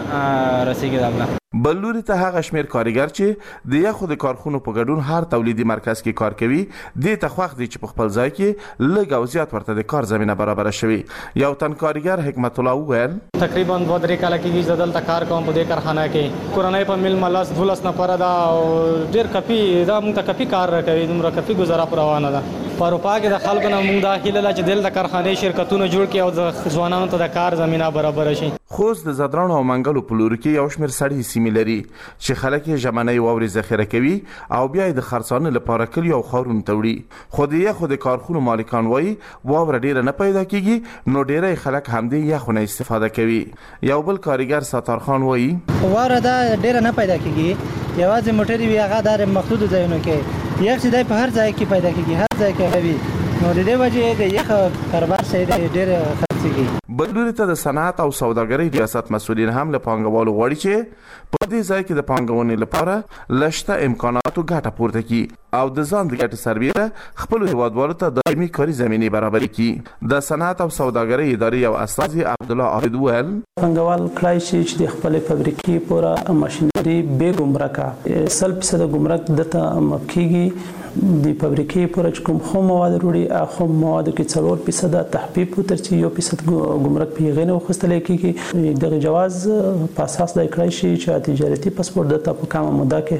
پکا رسیږي دلته.
بلوري ته هغه شمیر کارګر چې د یخو د کارخونو په ګډون هر تولیدي مرکز کې کار کوي د تخوخ دي چې په خپل ځای کې لږ او زیات ورته د کار زمينه برابر شوي. یو تن کارګر حکمت الله وویل
تقریبا 2-3 کال کې زدل کار کوم په دې کارخانه کې کورنۍ په مل ملاس دولس نه پر دا ډیر کپی دا موږ ته کپی کار کوي دومره کپی گزاره روانه ده. په اروپا کې د خلکو نه موږ داخله لا چې دل د کارخانه شرکتونو جوړ کړي او د ځوانانو ته د کار زمينه برابر شي.
خوست د زدران او منګلو په لور کې یو شمیر سړی سیمې لري چې خلک یې ژمنۍ واوري ذخیره کوي او بیا د خرڅانه لپاره کلی او خورون توړي. خو د یخو د کارخونو مالکان وایي واور ډیر نه پیدا کیږي نو ډیره خلک هم د یخونه استفاده کوي. یو بل کارګر ستار خان وایي
واور دا ډیر نه پیدا کیږي یوازې موټری وی هغه د محدود ځایونو کې یخ چې د په هر ځای کې پیدا کیږي هر ځای کې هوي نو د دې وجه د یخ کاروبار سره ډیر خرڅيږي.
بلوري ته د صنعت او سوداګرۍ ریاست مسؤلین هم له پانګوالو غواړي چې په دې ځای کې د پانګونې لپاره لشته امکاناتو ګټه پورته کړي او د ځان د ګټې سربېره خپل هیوادوالو ته دایمي کاري زمینه برابر کړي. د صنعت او سوداګرۍ ادارې یو استاذ عبدالله عابد ویل
پانګوال کلای شي چې د خپل فابریکې پورا ماشينري به ګمرکا 100% ګمرک دته مکیږي د فابریکې پورا کوم خو مواد وروړي خو مواد کې 4% تحبیب ترڅ 1% ګمرک پیغینه وخستل کیږي. د جواز په اساس د کړای شي چې تجارتي پاسپورت د په کومه موده کې هم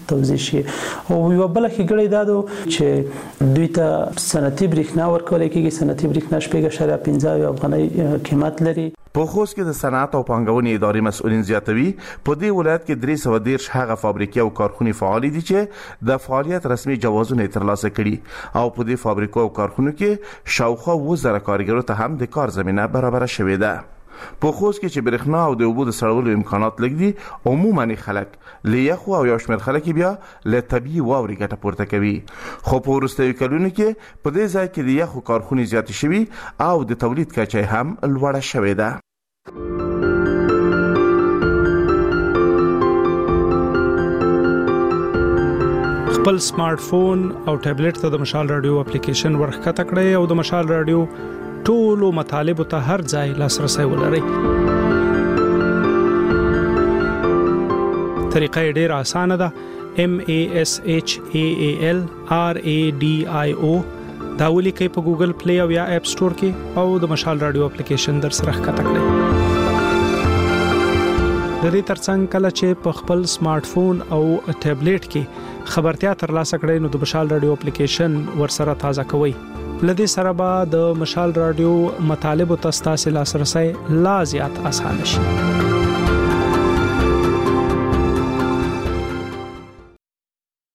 توزیع شي. او یو بل ښېګړه دا ده چې دوی ته صنعتي برېښنا ورکول کېږي. صنعتي برېښنا 5.15 افغانۍ قیمت لري.
په خوست کې د صنعت او پانګونې ادارې مسؤلین زیاتوي په دې ولایت کې 313 هغه فابریکې او کارخونې فعال دي چې د فعالیت رسمي جوازونه ترلاسه کړي او په دې فابریکو او کارخونو کې شاوخوا 1000 کارګرو ته هم د کار زمينه برابر شوې ده. په خوست کې چې برېښنا او د اوبو د سړولو امکانات لږ دي عموماً خلک له یخو او یو شمېر خلک بیا له طبیعي واورې ګټه پورته کوي. خو په وروستیو کلونو کې په دې ځای کې د یخو کارخونې زیاتې شوي او د تولید کچه هم لوړه شوې ده.
خپل سمارټ فون او ټابلیټ ته د مشال رادیو اپلیکیشن ورښکته کړئ او د مشال رادیو ټولو مطالبو ته هر ځای لاسرسي ولرئ. طریقه ډېره اسانه ده. MASHAAL RADIO دا ولیکئ په ګوګل پلی او یا اپ سٹور کې او د مشال رادیو اپلیکیشن در سره ښکته کړئ. د دې ترڅنګ کله چې په خپل سمارټ فون او ټابلیټ کې خبرتیا ترلاسه کړئ نو د مشال رادیو اپلیکیشن ورسره تازه کوئ. لدې سره به د مشال رادیو مطالبو ته ستاسو لاسرسي لا زیات اسانه شي.